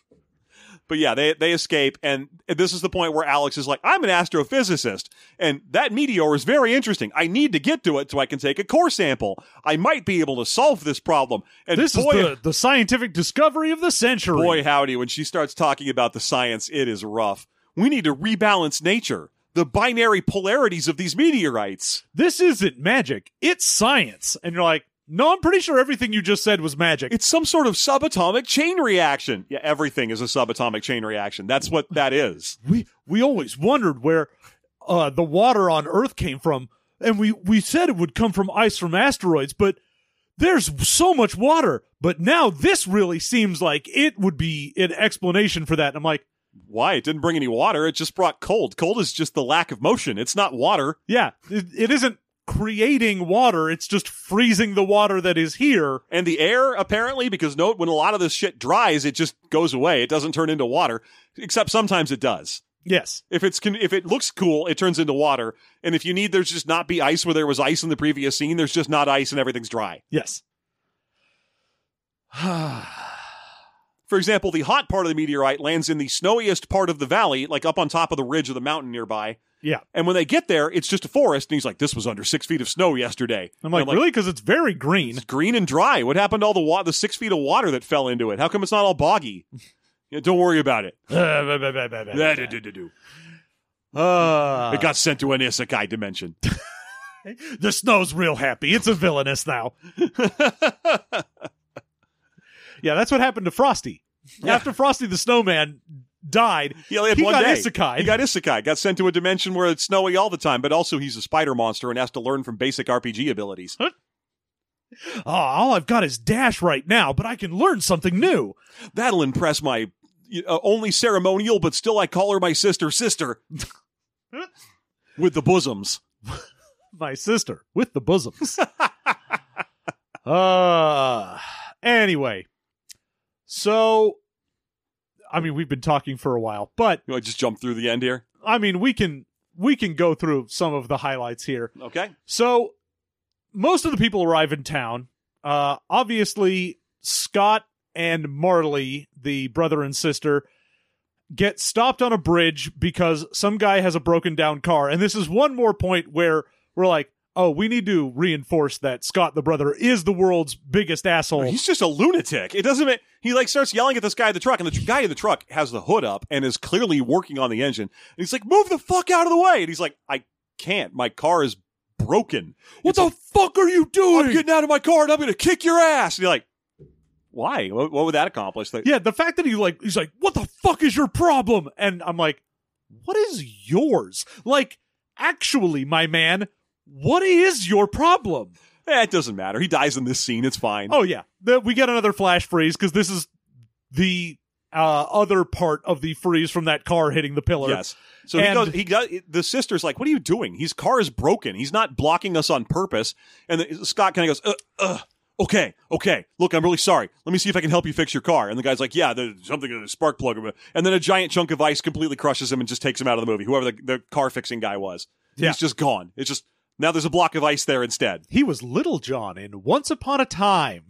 But yeah, they they escape, and this is the point where Alex is like, I'm an astrophysicist, and that meteor is very interesting. I need to get to it so I can take a core sample. I might be able to solve this problem. And This boy, is the, the scientific discovery of the century. boy howdy, when she starts talking about the science, it is rough. We need to rebalance nature. The binary polarities of these meteorites. This isn't magic. It's science. And you're like, no, I'm pretty sure everything you just said was magic. It's some sort of subatomic chain reaction. Yeah, everything is a subatomic chain reaction. That's what that is. we we always wondered where uh, the water on Earth came from, and we, we said it would come from ice from asteroids, but there's so much water. But now this really seems like it would be an explanation for that. And I'm like, Why? It didn't bring any water. It just brought cold. Cold is just the lack of motion. It's not water. yeah, it, it isn't creating water. It's just freezing the water that is here. And the air, apparently, because note, when a lot of this shit dries, it just goes away. It doesn't turn into water, except sometimes it does. Yes. If it's con- if it looks cool, it turns into water. And if you need there's just not be ice where there was ice in the previous scene, there's just not ice and everything's dry. Yes. For example, the hot part of the meteorite lands in the snowiest part of the valley, like up on top of the ridge of the mountain nearby. Yeah. And when they get there, it's just a forest. And he's like, this was under six feet of snow yesterday. I'm like, And I'm really? Because it's very green. It's green and dry. What happened to all the wa- the six feet of water that fell into it? How come it's not all boggy? Yeah, don't worry about it. Uh, It got sent to an isekai dimension. the snow's real happy. It's a villainous now. Yeah, that's what happened to Frosty. Yeah. After Frosty the Snowman died, He only had he one got day. isekai. He got isekai. Got sent to a dimension where it's snowy all the time, but also he's a spider monster and has to learn from basic R P G abilities. Oh, all I've got is dash right now, but I can learn something new. That'll impress my uh, only ceremonial, but still I call her my sister sister. With the bosoms. My sister with the bosoms. uh anyway. So I mean, we've been talking for a while, but You want to just jump through the end here? I mean, we can we can go through some of the highlights here. Okay. So most of the people arrive in town. Uh obviously Scott and Marley, the brother and sister, get stopped on a bridge because some guy has a broken down car. And this is one more point where we're like, oh, we need to reinforce that Scott, the brother, is the world's biggest asshole. He's just a lunatic. It doesn't make, he like starts yelling at this guy in the truck, and the tr- guy in the truck has the hood up and is clearly working on the engine. And he's like, move the fuck out of the way. And he's like, I can't. My car is broken. What It's the a- fuck are you doing? I'm getting out of my car and I'm going to kick your ass. And you're like, why? What, what would that accomplish? Like, Yeah, the fact that he like he's like, what the fuck is your problem? And I'm like, what is yours? Like, actually, my man, what is your problem? eh, it doesn't matter. He dies in this scene. It's fine. Oh yeah, the, we get another flash freeze because this is the uh, other part of the freeze from that car hitting the pillar. Yes. So he And- goes, he does, the sister's like, what are you doing? His car is broken. He's not blocking us on purpose. And the, Scott kind of goes, uh, uh, okay, okay. Look, I'm really sorry. Let me see if I can help you fix your car. And the guy's like, yeah, there's something in the spark plug. And then a giant chunk of ice completely crushes him and just takes him out of the movie, whoever the, the car fixing guy was. Yeah. He's just gone. It's just, now there's a block of ice there instead. He was Little John in Once Upon a Time.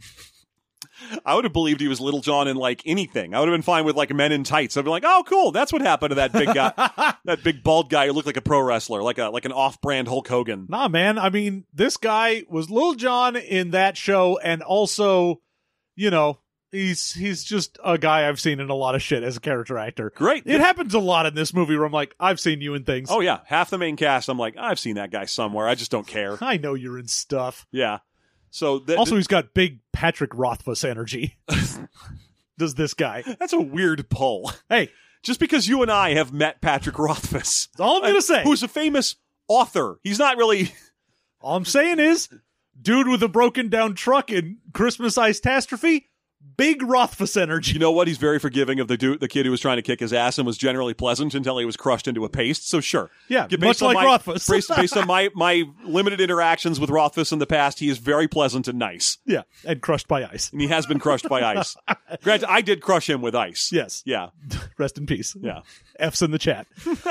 I would have believed he was Little John in like anything. I would have been fine with like Men in Tights. I'd be like, oh, cool. That's what happened to that big guy, that big bald guy who looked like a pro wrestler, like a like an off-brand Hulk Hogan. Nah, man. I mean, this guy was Little John in that show, and also, you know, he's he's just a guy I've seen in a lot of shit as a character actor. Great. It happens a lot in this movie where I'm like, I've seen you in things. Oh yeah, half the main cast. I'm like, I've seen that guy somewhere. I just don't care. I know you're in stuff. Yeah. So th- Also, he's got big Patrick Rothfuss energy. Does this guy? that's a weird pull. Hey, Just because you and I have met Patrick Rothfuss, that's all I'm going to say. who's a famous author. He's not really. All I'm saying is, dude with a broken down truck in Christmas Ice-tastrophe, big Rothfuss energy. You know what? He's very forgiving of the dude, the kid who was trying to kick his ass and was generally pleasant until he was crushed into a paste. So sure, Yeah, Based much on like my, Rothfuss. based, based on my my limited interactions with Rothfuss in the past, he is very pleasant and nice, Yeah, and crushed by ice. and he has been crushed by ice. Granted, I did crush him with ice. Yes. Yeah. Rest in peace. Yeah. F's in the chat.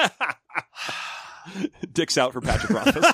Dicks out for Patrick Rothfuss.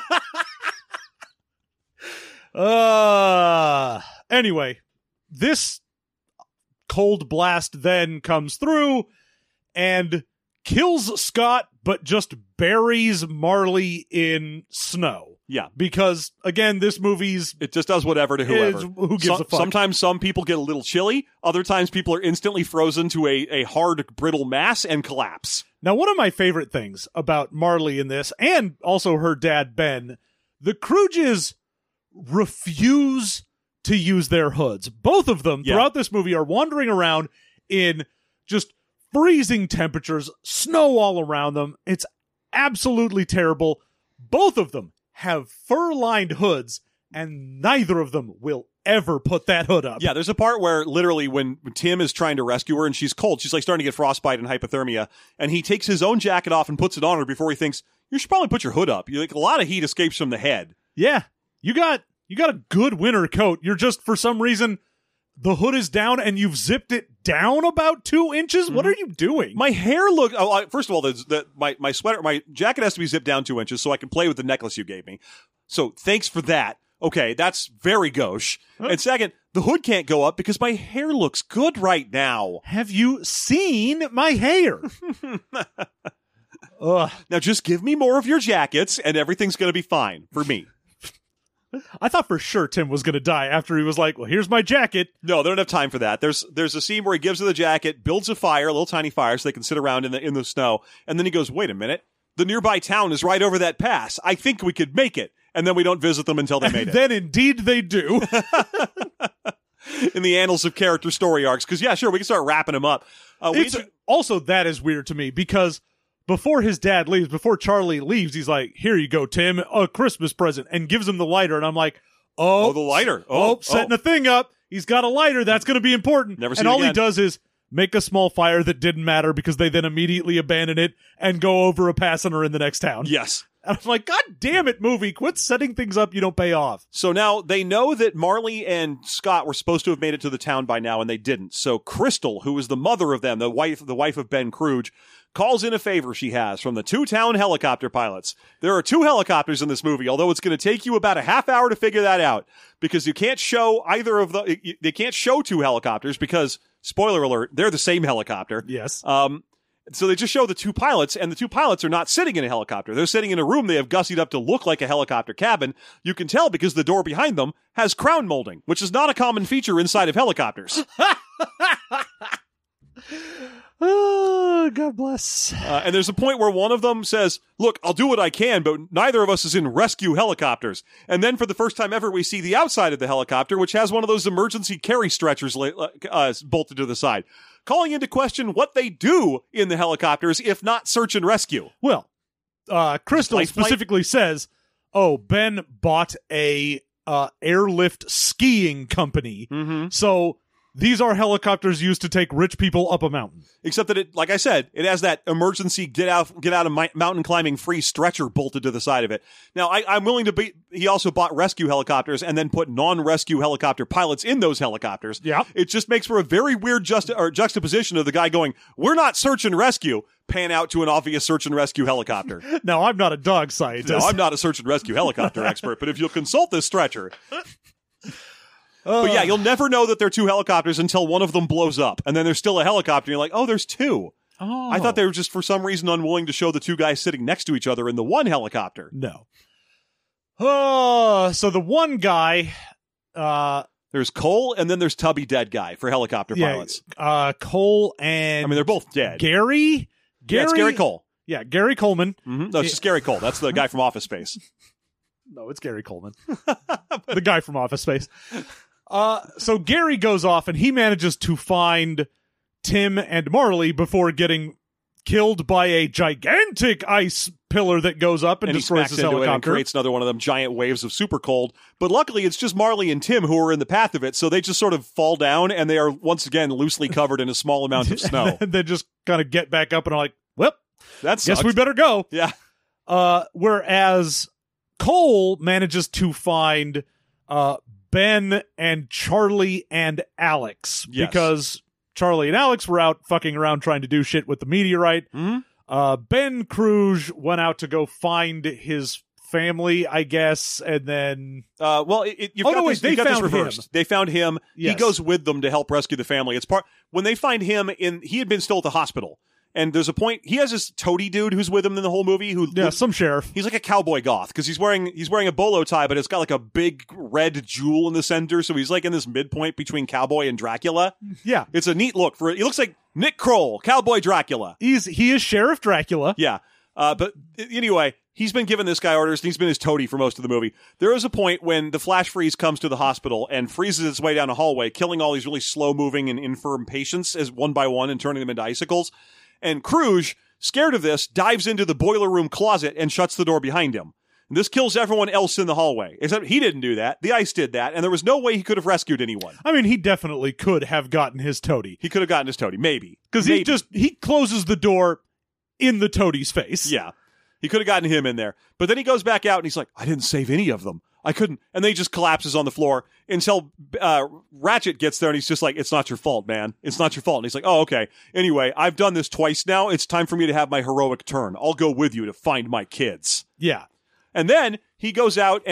Uh, anyway, this cold blast then comes through and kills Scott, but just buries Marley in snow. Yeah. Because, again, this movie's It just does whatever to whoever. Is- who gives So- a fuck? Sometimes some people get a little chilly. Other times people are instantly frozen to a, a hard, brittle mass and collapse. Now, one of my favorite things about Marley in this, and also her dad, Ben, the Kruges refuse to use their hoods. Both of them, Yeah. throughout this movie, are wandering around in just freezing temperatures, snow all around them. It's absolutely terrible. Both of them have fur-lined hoods, and neither of them will ever put that hood up. Yeah, there's a part where literally when Tim is trying to rescue her and she's cold, she's like starting to get frostbite and hypothermia, and he takes his own jacket off and puts it on her before he thinks, you should probably put your hood up. You're like, a lot of heat escapes from the head. Yeah, you got you got a good winter coat. You're just, for some reason, the hood is down and you've zipped it down about two inches. What are you doing? My hair look. Oh, I- first of all, the, the, my my sweater, my jacket has to be zipped down two inches so I can play with the necklace you gave me. So thanks for that. Okay, that's very gauche. And second, the hood can't go up because my hair looks good right now. Have you seen my hair? Ugh. Now just give me more of your jackets and everything's going to be fine for me. I thought for sure Tim was going to die after he was like, well, here's my jacket. No, they don't have time for that. There's there's a scene where he gives her the jacket, builds a fire, a little tiny fire, so they can sit around in the in the snow, and then he goes, wait a minute, the nearby town is right over that pass. I think we could make it. And then we don't visit them until they made And it. then indeed they do. In the annals of character story arcs, because yeah, sure, we can start wrapping them up. Uh, we It's, also, that is weird to me because before his dad leaves, before Charlie leaves, he's like, here you go, Tim, a Christmas present, and gives him the lighter. And I'm like, oh, Oh, the lighter. Oh, Oh, setting oh. a thing up. He's got a lighter. That's going to be important. Never seen and it all he again. does is make a small fire that didn't matter because they then immediately abandon it and go over a pass and are in the next town. Yes. And I'm like, God damn it, movie. Quit setting things up you don't pay off. So now they know that Marley and Scott were supposed to have made it to the town by now, and they didn't. So Crystal, who is the mother of them, the wife, the wife of Ben Kruge, calls in a favor she has from the two town helicopter pilots. There are two helicopters in this movie, although it's going to take you about a half hour to figure that out because you can't show either of the. They can't show two helicopters because, spoiler alert, they're the same helicopter. Yes. Um, so they just show the two pilots, and the two pilots are not sitting in a helicopter. They're sitting in a room they have gussied up to look like a helicopter cabin. You can tell because the door behind them has crown molding, which is not a common feature inside of helicopters. Oh, God bless. Uh, and there's a point where one of them says, look, I'll do what I can, but neither of us is in rescue helicopters. And then for the first time ever, we see the outside of the helicopter, which has one of those emergency carry stretchers uh, bolted to the side, calling into question what they do in the helicopters, if not search and rescue. Well, uh, Crystal Life flight? specifically says, oh, Ben bought a uh, airlift skiing company. Mm-hmm. So these are helicopters used to take rich people up a mountain. Except that it, like I said, it has that emergency get out, get out of mi- mountain climbing free stretcher bolted to the side of it. Now, I, I'm willing to be. He also bought rescue helicopters and then put non-rescue helicopter pilots in those helicopters. Yep. It just makes for a very weird juxta- or juxtaposition of the guy going, "We're not search and rescue." Pan out to an obvious search and rescue helicopter. Now, I'm not a dog scientist. No, I'm not a search and rescue helicopter expert, but if you'll consult this stretcher. But yeah, you'll never know that they're two helicopters until one of them blows up. And then there's still a helicopter. And you're like, oh, there's two. Oh. I thought they were just, for some reason, unwilling to show the two guys sitting next to each other in the one helicopter. No. Oh, so the one guy, uh, There's Cole, and then there's Tubby Dead Guy for helicopter yeah, pilots. uh, Cole and I mean, they're both dead. Gary? Gary? Yeah, it's Gary Cole. Yeah, Gary Coleman. Mm-hmm. No, it's just Gary Cole. That's the guy from Office Space. No, it's Gary Coleman. The guy from Office Space. Uh, so Gary goes off and he manages to find Tim and Marley before getting killed by a gigantic ice pillar that goes up and, And he destroys smacks his into it and helicopter. creates another one of them giant waves of super cold. But luckily, it's just Marley and Tim who are in the path of it, so they just sort of fall down, and they are once again loosely covered in a small amount of snow. And then just kind of get back up and are like, well, That's guess we better go. Yeah. Uh, whereas Cole manages to find uh, Ben and Charlie and Alex Yes. because Charlie and Alex were out fucking around trying to do shit with the meteorite. Mm-hmm. Uh, Ben Kruge went out to go find his family, I guess, and then Uh, well, it, it, you've Oh, got no, wait, this, they you've got this found reversed. him. They found him. He Yes. goes with them to help rescue the family. It's part when they find him in. He had been still at the hospital, and there's a point. He has this toady dude who's with him in the whole movie. Who yeah, some sheriff. he's like a cowboy goth because he's wearing he's wearing a bolo tie, but it's got like a big red jewel in the center. So he's like in this midpoint between cowboy and Dracula. Yeah, It's a neat look for it. He looks like Nick Kroll, cowboy Dracula. he's he is Sheriff Dracula. Yeah. Uh, but anyway, he's been giving this guy orders, and he's been his toady for most of the movie. There is a point when the flash freeze comes to the hospital and freezes its way down a hallway, killing all these really slow-moving and infirm patients as one by one and turning them into icicles. And Kruge, scared of this, dives into the boiler room closet and shuts the door behind him. And this kills everyone else in the hallway. Except he didn't do that. The ice did that, and there was no way he could have rescued anyone. I mean, he definitely could have gotten his toady He could have gotten his toady, maybe. because he just he closes the door in the toadie's face. Yeah. He could have gotten him in there. But then he goes back out and he's like, I didn't save any of them. I couldn't. And then he just collapses on the floor until uh, Ratchet gets there and he's just like, it's not your fault, man. It's not your fault. And he's like, oh, okay. Anyway, I've done this twice now. It's time for me to have my heroic turn. I'll go with you to find my kids. Yeah. And then he goes out and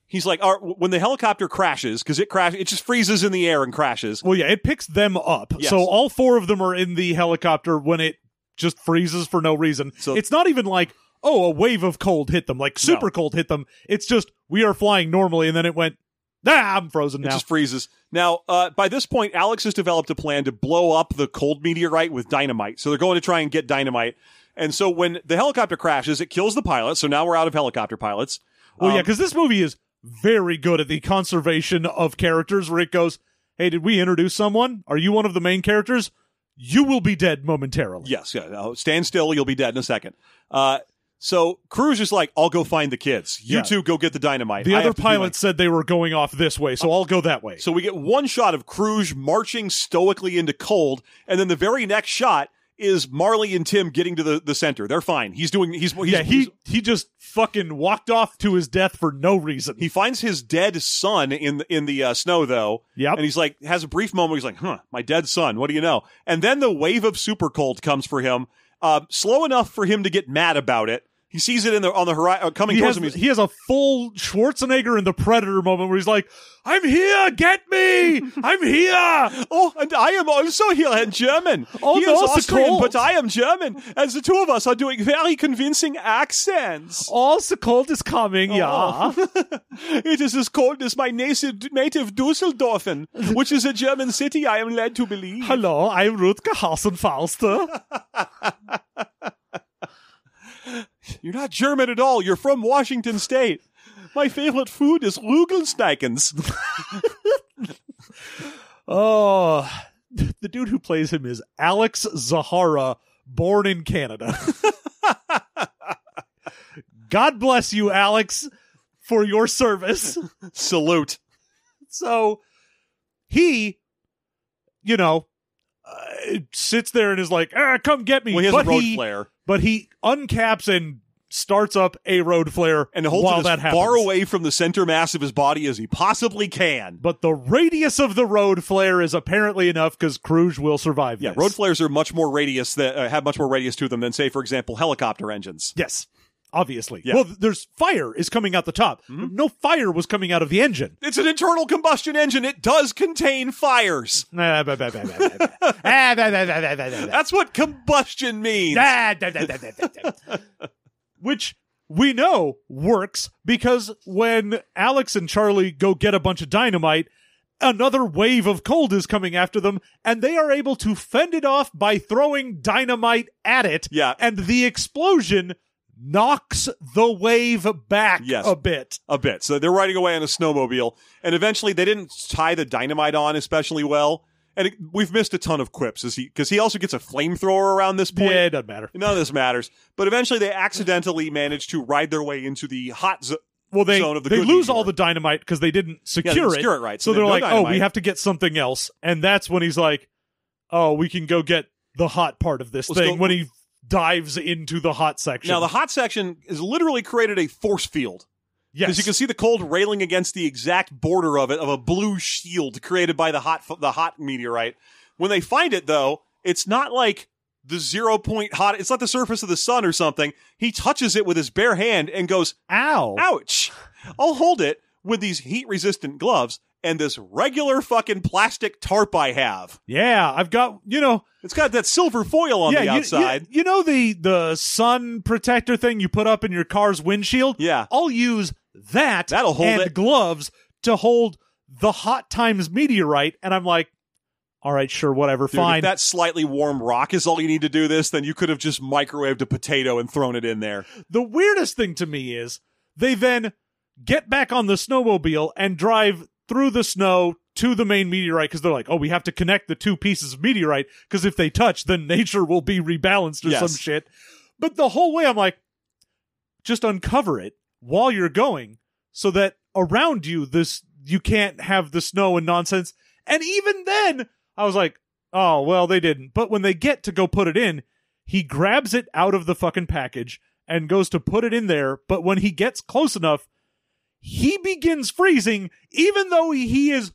he's like, all right, when the helicopter crashes, because it crash, it just freezes in the air and crashes. Well, yeah, it picks them up. Yes. So all four of them are in the helicopter when it just freezes for no reason. So- it's not even like, oh, a wave of cold hit them, like super No. cold hit them. It's just, we are flying normally, and then it went, ah, I'm frozen It now. just freezes. Now, uh, by this point, Alex has developed a plan to blow up the cold meteorite with dynamite. So they're going to try and get dynamite. And so when the helicopter crashes, it kills the pilot. So now we're out of helicopter pilots. Well, Um, yeah, because this movie is very good at the conservation of characters where it goes, hey, did we introduce someone? Are you one of the main characters? You will be dead momentarily. Yes, yeah. Uh, stand still. You'll be dead in a second. Uh, so Cruz is like, I'll go find the kids. You Yeah. two go get the dynamite. The I other have to do my- pilot said they were going off this way, so I'll go that way. So we get one shot of Cruz marching stoically into cold, and then the very next shot is Marley and Tim getting to the, the center. They're fine. He's doing. He's, he's yeah, he's- he he just fucking walked off to his death for no reason. He finds his dead son in the, in the uh, snow, though. Yep. And he's like, has a brief moment. He's like, huh, my dead son. What do you know? And then the wave of super cold comes for him, uh, slow enough for him to get mad about it. He sees it in the on the horizon, uh, coming he towards has, him. He's, he has a full Schwarzenegger in the Predator moment where he's like, I'm here, get me! I'm here! oh, and I am also here in German. Oh, he no, is it's Austrian, cold. but I am German. And the two of us are doing very convincing accents. Oh, the cold is coming, yeah. Oh. It is as cold as my native, native Dusseldorfen, which is a German city, I am led to believe. Hello, I'm Rutger Hausenfauster. You're not German at all. You're from Washington State. My favorite food is Rugelsteikens. Oh, the dude who plays him is Alex Zahara, born in Canada. God bless you, Alex, for your service. Salute. So he, you know, uh, sits there and is like, ah, come get me. Well, he has but a road he, flare. But he uncaps and starts up a road flare And holds while it as that happens. far away from the center mass of his body as he possibly can. But the radius of the road flare is apparently enough because Cruz will survive Yeah, this. road flares are much more radius that uh, have much more radius to them than, say, for example, helicopter engines. Yes, obviously. Yeah. Well, there's fire is coming out the top. Mm-hmm. No fire was coming out of the engine. It's an internal combustion engine. It does contain fires. Ah, bah, bah, bah, bah, bah, bah. Ah, bah, bah, bah, bah, bah, bah. That's what combustion means. Ah, da, da, da, da, da, da. Which we know works because when Alex and Charlie go get a bunch of dynamite, another wave of cold is coming after them, and they are able to fend it off by throwing dynamite at it. Yeah. And the explosion knocks the wave back Yes. a bit. A bit. So they're riding away on a snowmobile, and eventually they didn't tie the dynamite on especially well. And it, we've missed a ton of quips as he because he also gets a flamethrower around this point. Yeah, it doesn't matter. None of this matters. But eventually they accidentally manage to ride their way into the hot zo- Well, they zone of the they good lose meteor. all the dynamite because they didn't secure, didn't it. secure it right, So so they're no like, oh, dynamite. we have to get something else. And that's when he's like, oh, we can go get the hot part of this Let's thing go- when he dives into the hot section. Now the hot section is literally created a force field. yes. Because you can see the cold railing against the exact border of it, of a blue shield created by the hot the hot meteorite. When they find it, though, it's not like the zero point hot. It's not the surface of the sun or something. He touches it with his bare hand and goes, Ow. ouch. I'll hold it with these heat-resistant gloves and this regular fucking plastic tarp I have. Yeah, I've got, you know, It's got that silver foil on yeah, the you- outside. You, you know the, the sun protector thing you put up in your car's windshield? Yeah. I'll use that That'll hold and it. gloves to hold the hot times meteorite. And I'm like, all right, sure, whatever, Dude, fine. if that slightly warm rock is all you need to do this, then you could have just microwaved a potato and thrown it in there. The weirdest thing to me is they then get back on the snowmobile and drive through the snow to the main meteorite because they're like, oh, we have to connect the two pieces of meteorite because if they touch, then nature will be rebalanced or Yes. some shit. But the whole way I'm like, just uncover it while you're going so that around you, this you can't have the snow and nonsense. And even then, I was like, oh, well, they didn't. But when they get to go put it in, he grabs it out of the fucking package and goes to put it in there. But when he gets close enough, he begins freezing, even though he is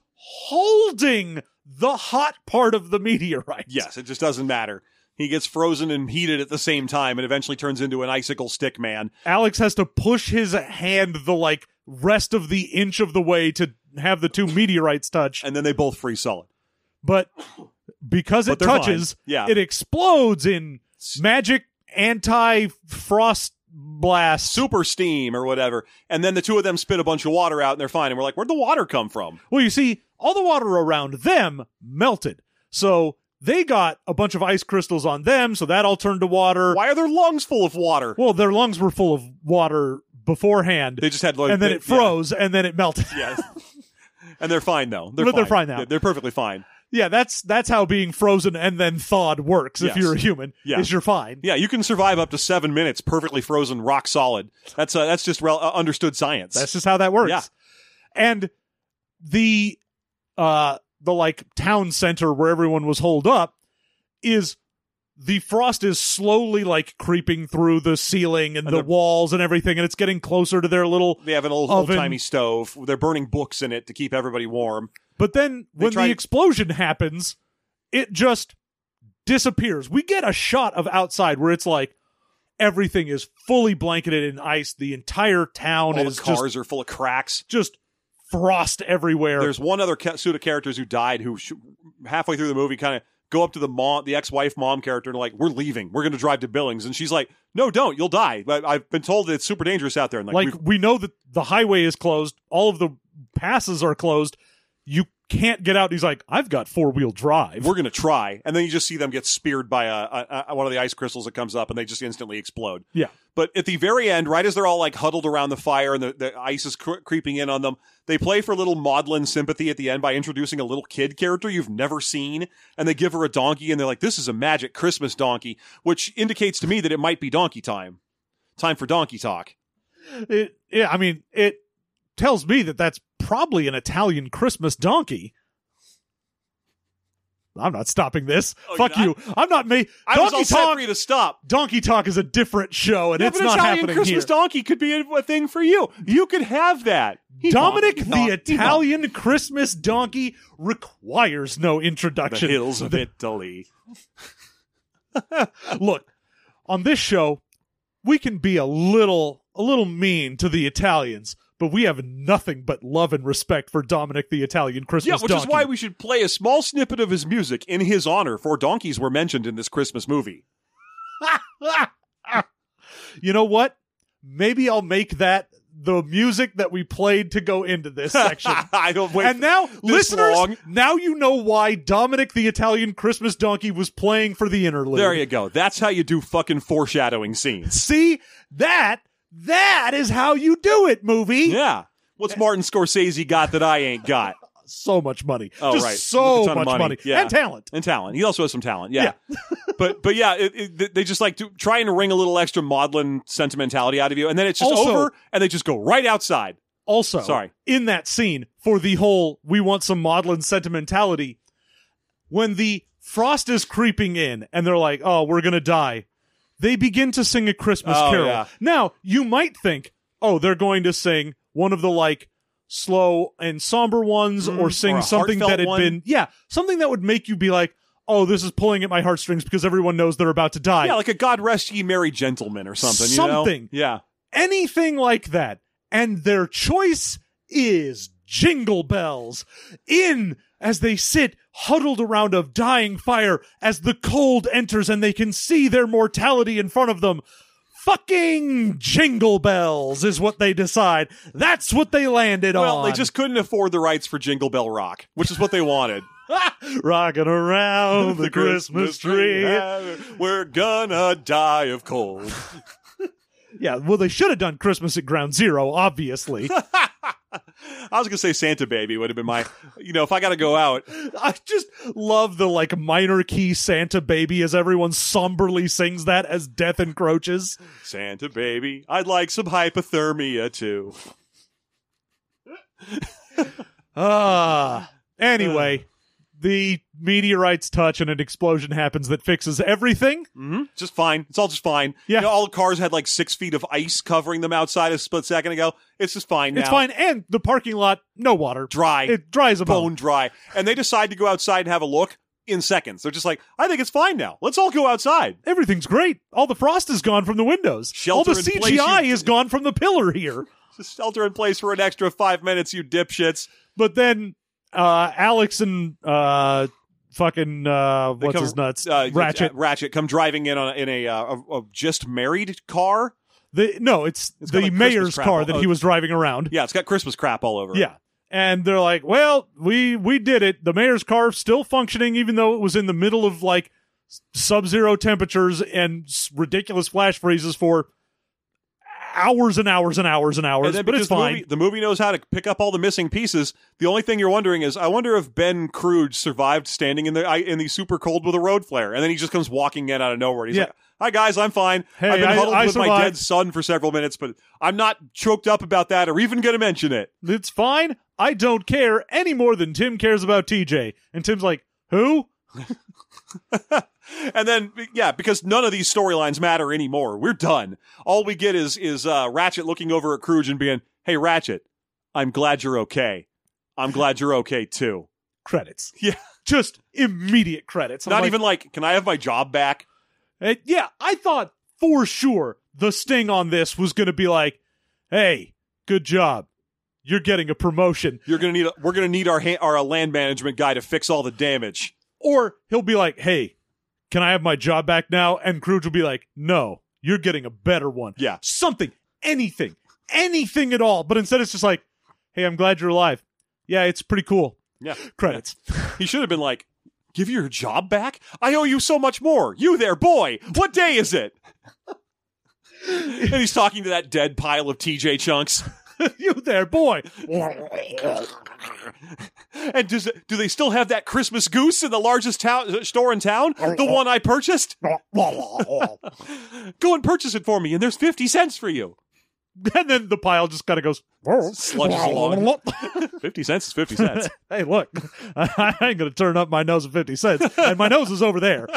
holding the hot part of the meteorite. Yes, it just doesn't matter. He gets frozen and heated at the same time and eventually turns into an icicle stick man. Alex has to push his hand the, like, rest of the inch of the way to have the two meteorites touch. And then they both freeze solid. But because But it they're touches, fine. Yeah. it explodes in magic anti-frost blast. Super steam or whatever. And then the two of them spit a bunch of water out and they're fine. And we're like, where'd the water come from? Well, you see, all the water around them melted. So they got a bunch of ice crystals on them, so that all turned to water. Why are their lungs full of water? Well, their lungs were full of water beforehand. They just had like, and then they, it froze, yeah. and then it melted. Yes. And they're fine, though. They're but fine. they're fine now. They're, they're perfectly fine. Yeah, that's that's how being frozen and then thawed works if Yes. you're a human, Yeah. is you're fine. Yeah, you can survive up to seven minutes perfectly frozen, rock solid. That's uh, that's just rel- uh, understood science. That's just how that works. Yeah. And the uh the like town center where everyone was holed up is the frost is slowly like creeping through the ceiling and, And the they're- walls and everything, and it's getting closer to their little They have an old oven. old-timey stove. They're burning books in it to keep everybody warm. But then when try- the explosion happens, it just disappears. We get a shot of outside where it's like everything is fully blanketed in ice. The entire town All is the cars just, are full of cracks. just frost everywhere. There's one other ca- suit of characters who died who sh- halfway through the movie kind of go up to the mom, the ex-wife mom character, and are like, we're leaving. We're going to drive to Billings. And she's like, no, don't. You'll die. I- I've been told that it's super dangerous out there. And like, like we've- we know that the highway is closed. All of the passes are closed. You can't get out. He's like, I've got four-wheel drive. we're going to try. And then you just see them get speared by a, a, a one of the ice crystals that comes up, and they just instantly explode. Yeah. But at the very end, right as they're all like huddled around the fire and the, the ice is cre- creeping in on them, they play for a little maudlin sympathy at the end by introducing a little kid character you've never seen. And they give her a donkey, and they're like, this is a magic Christmas donkey, which indicates to me that it might be donkey time. Time for donkey talk. It, yeah, I mean, it tells me that that's probably an Italian Christmas donkey. I'm not stopping this. Oh, Fuck you're you. I'm not me. I was Donkey all set Talk. for you to stop. Donkey Talk is a different show, and Yeah, it's but not Italian happening Christmas here. donkey could be a, a thing for you. You could have that. Hee-haw, Dominic hee-haw, the hee-haw. Italian Christmas donkey requires no The introduction. hills of Italy. Look, on this show, we can be a little a little mean to the Italians, but we have nothing but love and respect for Dominic the Italian Christmas Yeah, which donkey. is why we should play a small snippet of his music in his honor, for donkeys were mentioned in this Christmas movie. You know what? Maybe I'll make that the music that we played to go into this section. I don't wait. And now, this listeners, long. now you know why Dominic the Italian Christmas donkey was playing for the interlude. There you go. That's how you do fucking foreshadowing scenes. See? That, that is how you do it, movie. Yeah. What's Martin Scorsese got that I ain't got? So much money. Oh, Just right. so A ton much of money. money. Yeah. And talent. And talent. He also has some talent. Yeah. but but yeah, it, it, they just like do, trying to wring a little extra maudlin sentimentality out of you, and then it's just Also- over, and they just go right outside. Also, Sorry. in that scene, for the whole we want some maudlin sentimentality, when the frost is creeping in and they're like, oh, we're going to die, they begin to sing a Christmas Oh, carol. yeah. Now, you might think, oh, they're going to sing one of the like slow and somber ones or sing or a something heartfelt that had one. been, yeah, something that would make you be like, oh, this is pulling at my heartstrings because everyone knows they're about to die. Yeah, like a God Rest Ye Merry Gentlemen or something. Something. You know? Yeah. Anything like that. And their choice is Jingle Bells. In as they sit huddled around a dying fire as the cold enters and they can see their mortality in front of them. Fucking Jingle Bells is what they decide. That's what they landed Well, on. they just couldn't afford the rights for Jingle Bell Rock, which is what they wanted. rocking around the Christmas tree. We're gonna die of cold. Yeah, well, they should have done Christmas at Ground Zero, obviously. I was gonna say Santa Baby would have been my, you know, if I gotta go out. I just love the like minor key Santa Baby as everyone somberly sings that as death encroaches. Santa Baby, I'd like some hypothermia too. Ah. Anyway, the meteorites touch and an explosion happens that fixes everything. Mm-hmm. Just fine. It's all just fine. Yeah. You know, all the cars had like six feet of ice covering them outside a split second ago. It's just fine now. It's fine. And the parking lot, no water. Dry. It dries a bone. Bone dry. And they decide to go outside and have a look in seconds. They're just like, I think it's fine now. Let's all go outside. Everything's great. All the frost is gone from the windows. Shelter All the in C G place I you- is gone from the pillar here. Just shelter in place for an extra five minutes, you dipshits. But then uh, Alex and uh, fucking uh, They what's come- his nuts uh, Ratchet. uh, Ratchet come driving in on a, in a, uh, a, a just married car. The, no, it's, It's got, the like, mayor's Christmas crap car all- that oh. he was driving around. Yeah, it's got Christmas crap all over it. Yeah. And they're like, well, we we did it. The mayor's car still functioning, even though it was in the middle of like sub-zero temperatures and s- ridiculous flash freezes for hours and hours and hours and hours. And then But because it's the fine. movie, the movie knows how to pick up all the missing pieces. The only thing you're wondering is, I wonder if Ben Crude survived standing in the I- in the super cold with a road flare, and then he just comes walking in out of nowhere. And he's Yeah. like, "Hi guys, I'm fine. Hey, I've been I- huddled I with my survived." dead son for several minutes, but I'm not choked up about that or even going to mention it." It's fine. I don't care any more than Tim cares about T J. And Tim's like, who? And then, yeah, because none of these storylines matter anymore. We're done. All we get is is uh, Ratchet looking over at Cruge and being, "Hey, Ratchet, I'm glad you're okay. I'm glad you're okay too." Credits. Yeah. Just immediate credits. I'm Not like, even like, "Can I have my job back?" eh, yeah, I thought for sure the sting on this was going to be like, hey, good job. You're getting a promotion. You're gonna need. A, we're gonna need our ha- our uh, land management guy to fix all the damage. Or he'll be like, hey, can I have my job back now? And Cruge will be like, no, you're getting a better one. Yeah. Something, anything, anything at all. But instead it's just like, hey, I'm glad you're alive. Yeah, it's pretty cool. Yeah. Credits. He should have been like, "Give you your job back? I owe you so much more. You there, boy. What day is it?" And he's talking to that dead pile of T J chunks. You there, boy. And does it, do they still have that Christmas goose in the largest town, store in town? The one I purchased? Go and purchase it for me, and there's fifty cents for you. And then the pile just kind of goes, Sludges along. fifty cents is fifty cents. Hey, look, I ain't going to turn up my nose at fifty cents. And my nose is over there.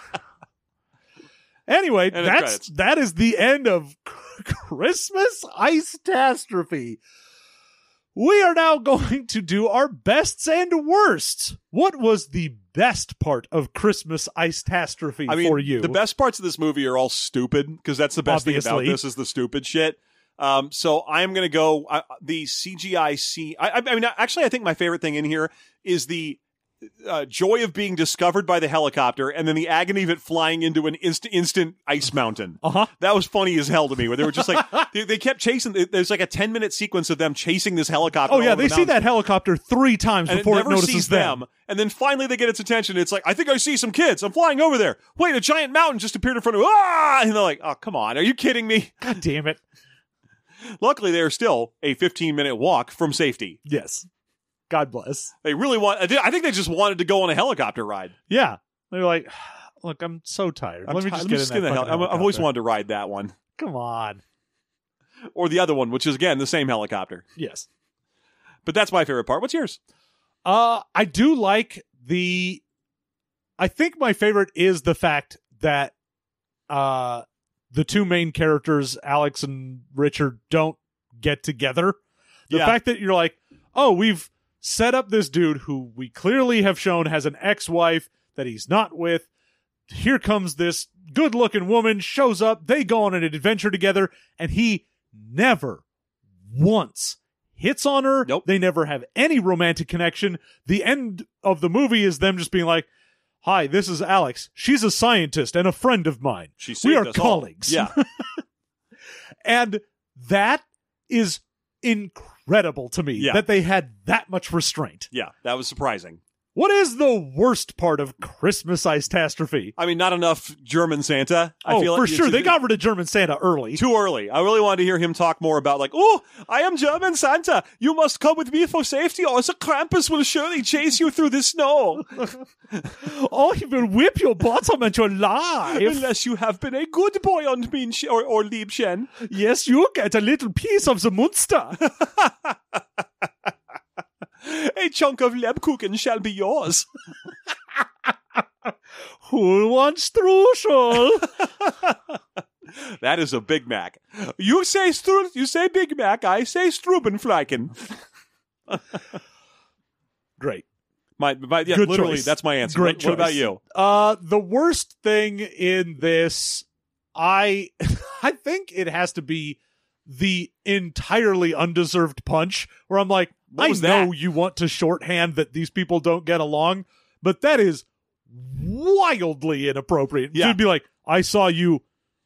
Anyway, And the that's credits. that is the end of Christmas Ice-tastrophe. We are now going to do our bests and worsts. What was the best part of Christmas Ice-tastrophe I mean, for you? the best parts of this movie are all stupid, because that's the best thing Obviously. about this is the stupid shit. Um, so I'm going to go uh, the C G I scene. I, I, I mean, actually, I think my favorite thing in here is the uh, joy of being discovered by the helicopter, and then the agony of it flying into an inst- instant ice mountain. Uh-huh. That was funny as hell to me, where they were just like, they, they kept chasing. There's like a ten minute sequence of them chasing this helicopter. Oh, yeah, all over they the see mountain. that helicopter three times And before it it, never notices sees them. them. And then finally they get its attention. It's like, "I think I see some kids. I'm flying over there. Wait, a giant mountain just appeared in front of me." Ah! And they're like, "Oh, come on. Are you kidding me?" God damn it. Luckily, they're still a fifteen minute walk from safety. Yes. God bless. They really want, I think they just wanted to go on a helicopter ride. Yeah. They're like, look, I'm so tired. I'm Let me ti- just let get me in that the hel- fucking I'm- I've always helicopter. wanted to ride that one. Come on. Or the other one, which is, again, the same helicopter. Yes. But that's my favorite part. What's yours? Uh, I do like the. I think my favorite is the fact that uh, the two main characters, Alex and Richard, don't get together. The Yeah. fact that you're like, oh, we've set up this dude who we clearly have shown has an ex-wife that he's not with. Here comes this good-looking woman, shows up, they go on an adventure together, and he never once hits on her. Nope. They never have any romantic connection. The end of the movie is them just being like, hi, this is Alex. She's a scientist and a friend of mine. She We saved are us all. colleagues. Yeah. And that is incredible to me, Yeah. that they had that much restraint. Yeah. That was surprising. What is the worst part of Christmas Ice-tastrophe? I mean, not enough German Santa. I Oh, feel for like sure. it's- They got rid of German Santa early. too early. I really wanted to hear him talk more about, like, "Oh, I am German Santa. You must come with me for safety, or the Krampus will surely chase you through the snow. Oh, he will whip your bottom and your life. Unless you have been a good boy on Minch or, or Liebchen." Yes, you get a little piece of the Munster. A chunk of Lebkuchen shall be yours. Who wants Strudel? That is a Big Mac. You say Stru- you say Big Mac, I say Strubenfleichen. Great. My, my, yeah, Good literally, choice. that's my answer. Great what, what about choice. you? Uh, the worst thing in this, I, I think it has to be the entirely undeserved punch where I'm like, What I was know that? you want to shorthand that these people don't get along, but that is wildly inappropriate. Yeah. You'd be like, I saw you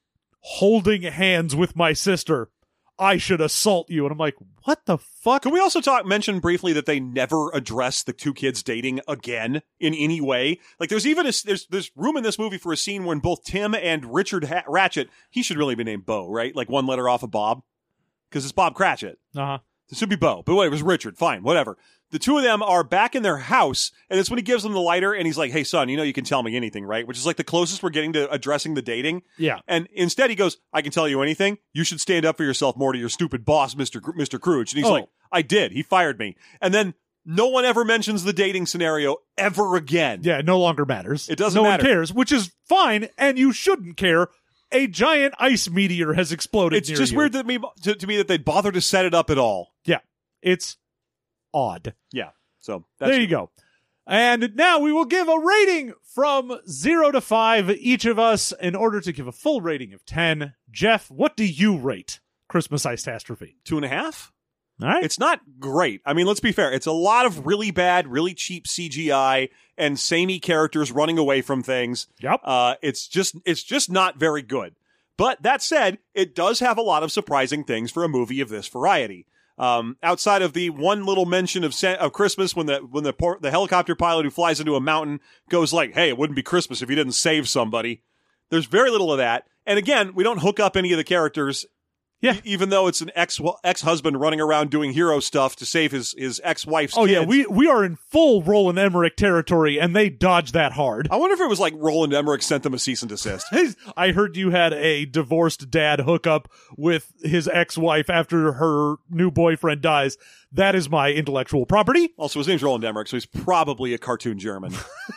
holding hands with my sister. I should assault you. And I'm like, what the fuck? Can we also talk mention briefly that they never address the two kids dating again in any way? Like, there's even a, there's there's room in this movie for a scene when both Tim and Richard ha- Ratchet, he should really be named Bo, right? Like one letter off of Bob, because it's Bob Cratchit. Uh-huh. This should be Bo, but wait, it was Richard. Fine, whatever. The two of them are back in their house, and it's when he gives them the lighter, and he's like, hey, son, you know you can tell me anything, right? Which is like the closest we're getting to addressing the dating. Yeah. And instead he goes, I can tell you anything. You should stand up for yourself more to your stupid boss, Mister Gr- Mister Crouch. And he's Oh. like, I did. He fired me. And then no one ever mentions the dating scenario ever again. Yeah, it no longer matters. It doesn't no matter. one cares, which is fine, and you shouldn't care. A giant ice meteor has exploded It's near just you. weird to me, to, to me that they'd bother to set it up at all. Yeah. It's odd. Yeah. So that's There you go. And now we will give a rating from zero to five, each of us, in order to give a full rating of ten. Jeff, what do you rate Christmas Ice-Tastrophe? two and a half. All right. It's not great. I mean, let's be fair. It's a lot of really bad, really cheap C G I and samey characters running away from things. Yep. Uh, it's just, it's just not very good. But that said, it does have a lot of surprising things for a movie of this variety. Um, outside of the one little mention of Sa- of Christmas when the when the por- the helicopter pilot who flies into a mountain goes like, "Hey, it wouldn't be Christmas if you didn't save somebody." There's very little of that. And again, we don't hook up any of the characters. Yeah. E- even though it's an ex ex husband running around doing hero stuff to save his his ex wife's. Oh, kids. yeah, we, we are in full Roland Emmerich territory, and they dodge that hard. I wonder if it was like Roland Emmerich sent them a cease and desist. I heard you had a divorced dad hook up with his ex-wife after her new boyfriend dies. That is my intellectual property. Also, his name's Roland Emmerich, so he's probably a cartoon German.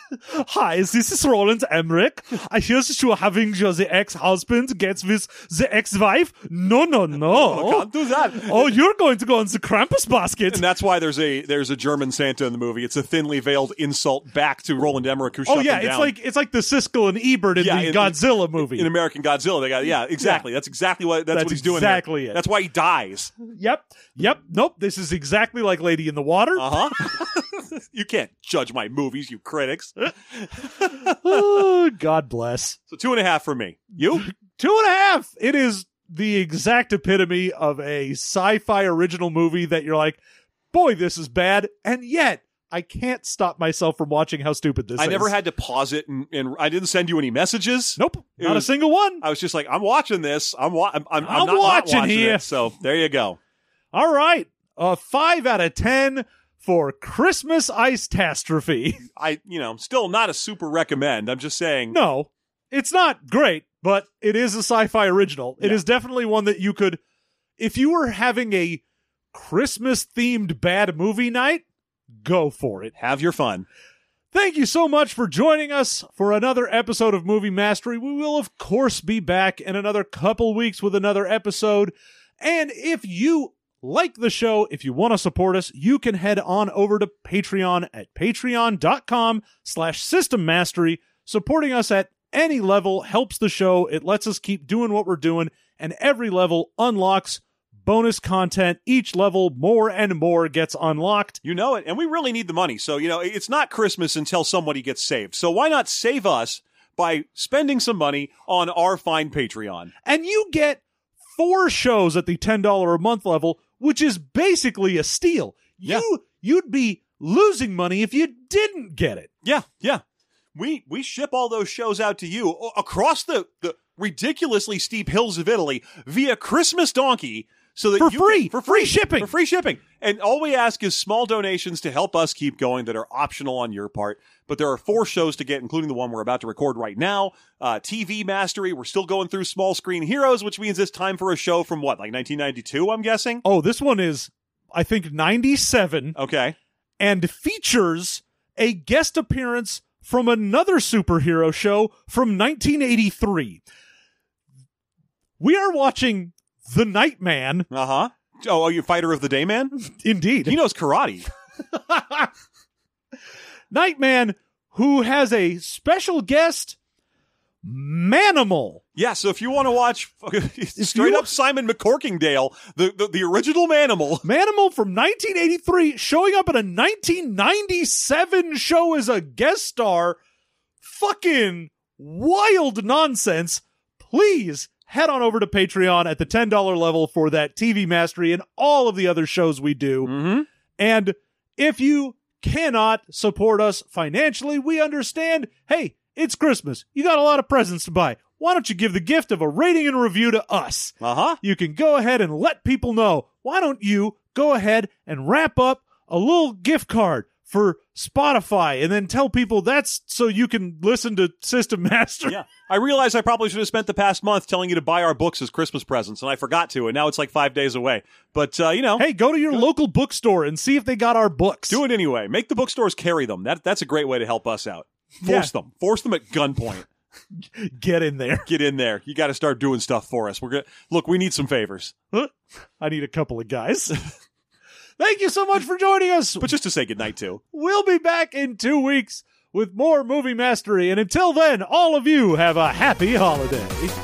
Hi, this is Roland Emmerich. I hear that you are having your the ex-husband gets with the ex-wife. No, no, no. Oh, can't do that. Oh, you're going to go in the Krampus basket. And that's why there's a there's a German Santa in the movie. It's a thinly veiled insult back to Roland Emmerich, who shut Oh yeah, them it's down. like it's like the Siskel and Ebert in Yeah, the in- Godzilla movie. in American Godzilla. They got yeah, exactly. That's exactly what that's, That's what he's doing. there. exactly it. That's why he dies. Yep, yep. Nope. This is exactly like Lady in the Water. Uh huh. You can't judge my movies, you critics. Oh, God bless. So two and a half for me. You? Two and a half. It is the exact epitome of a sci-fi original movie that you're like, boy, this is bad, and yet I can't stop myself from watching how stupid this I is. never had to pause it, and, and I didn't send you any messages. Nope, It not was- a single one. I was just like, I'm watching this. I'm wa- I'm, I'm, I'm not not watching watching here. it. So there you go. All right, a five out of ten for Christmas Ice-Tastrophe. I, you know, still not a super recommend. I'm just saying. No, it's not great, but it is a sci-fi original. It Yeah. is definitely one that you could, if you were having a Christmas-themed bad movie night, go for it. Have your fun. Thank you so much for joining us for another episode of Movie Mastery. We will, of course, be back in another couple weeks with another episode. And if you like the show, if you want to support us, you can head on over to Patreon at patreon.com slash system mastery. Supporting us at any level helps the show. It lets us keep doing what we're doing, and every level unlocks bonus content. Each level, more and more gets unlocked. You know it. And we really need the money. So, you know, it's not Christmas until somebody gets saved. So why not save us by spending some money on our fine Patreon? And you get four shows at the ten dollars a month level, which is basically a steal. Yeah. You, you'd be losing money if you didn't get it. Yeah, yeah. We we ship all those shows out to you o- across the, the ridiculously steep hills of Italy via Christmas Donkey. So that For you free. can- for Free free shipping. for free shipping, and all we ask is small donations to help us keep going that are optional on your part. But there are four shows to get, including the one we're about to record right now. Uh, T V Mastery. We're still going through Small Screen Heroes, which means it's time for a show from what, like nineteen ninety-two? I'm guessing. Oh, this one is, I think, ninety-seven Okay. and features a guest appearance from another superhero show from nineteen eighty-three. We are watching The Nightman. Uh huh. Oh, are you Fighter of the Day Man? Indeed. He knows karate. Nightman, who has a special guest, Manimal. Yeah, so if you want to watch straight up Simon McCorkingdale, the, the, the original Manimal. Manimal from nineteen eighty-three showing up in a nineteen ninety-seven show as a guest star. Fucking wild nonsense. Please head on over to Patreon at the ten dollars level for that T V Mastery and all of the other shows we do. Mm-hmm. And if you cannot support us financially, we understand. Hey, it's Christmas. You got a lot of presents to buy. Why don't you give the gift of a rating and review to us? Uh-huh. You can go ahead and let people know. Why don't you go ahead and wrap up a little gift card for Spotify and then tell people that's so you can listen to System Master? Yeah. I realize I probably should have spent the past month telling you to buy our books as Christmas presents, and I forgot to, and now it's like five days away. But, uh, you know. Hey, go to your local bookstore and see if they got our books. Do it anyway. Make the bookstores carry them. That That's a great way to help us out. Force Yeah. them. Force them at gunpoint. Get in there. Get in there. You got to start doing stuff for us. We're gonna Look, we need some favors. Huh? I need a couple of guys. Thank you so much for joining us. But just to say goodnight, too. We'll be back in two weeks with more Movie Mastery. And until then, all of you have a happy holiday.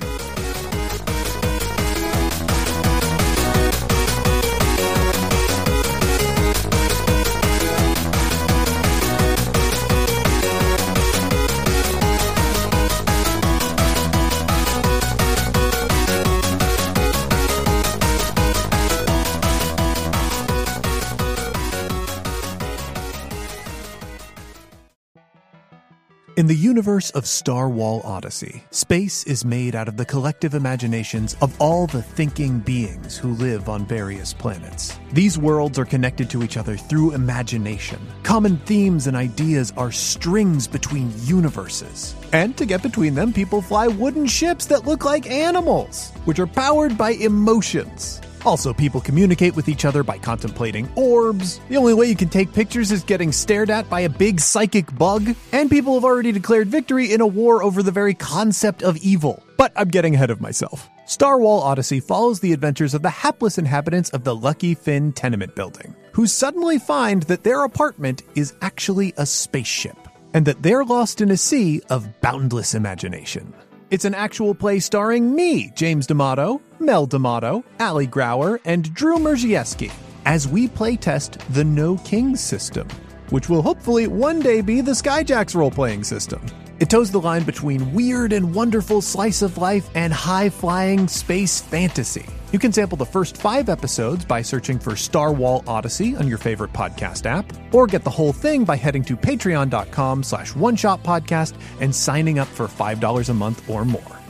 In the universe of Star Wall Odyssey, space is made out of the collective imaginations of all the thinking beings who live on various planets. These worlds are connected to each other through imagination. Common themes and ideas are strings between universes. And to get between them, people fly wooden ships that look like animals, which are powered by emotions. Also, people communicate with each other by contemplating orbs. The only way you can take pictures is getting stared at by a big psychic bug. And people have already declared victory in a war over the very concept of evil. But I'm getting ahead of myself. Star Wall Odyssey follows the adventures of the hapless inhabitants of the Lucky Finn tenement building, who suddenly find that their apartment is actually a spaceship, and that they're lost in a sea of boundless imagination. It's an actual play starring me, James D'Amato, Mel D'Amato, Ali Grauer, and Drew Merzieski, as we playtest the No Kings system, which will hopefully one day be the Skyjacks role-playing system. It toes the line between weird and wonderful slice of life and high-flying space fantasy. You can sample the first five episodes by searching for Star Wall Odyssey on your favorite podcast app, or get the whole thing by heading to patreon.com slash one shot podcast and signing up for five dollars a month or more.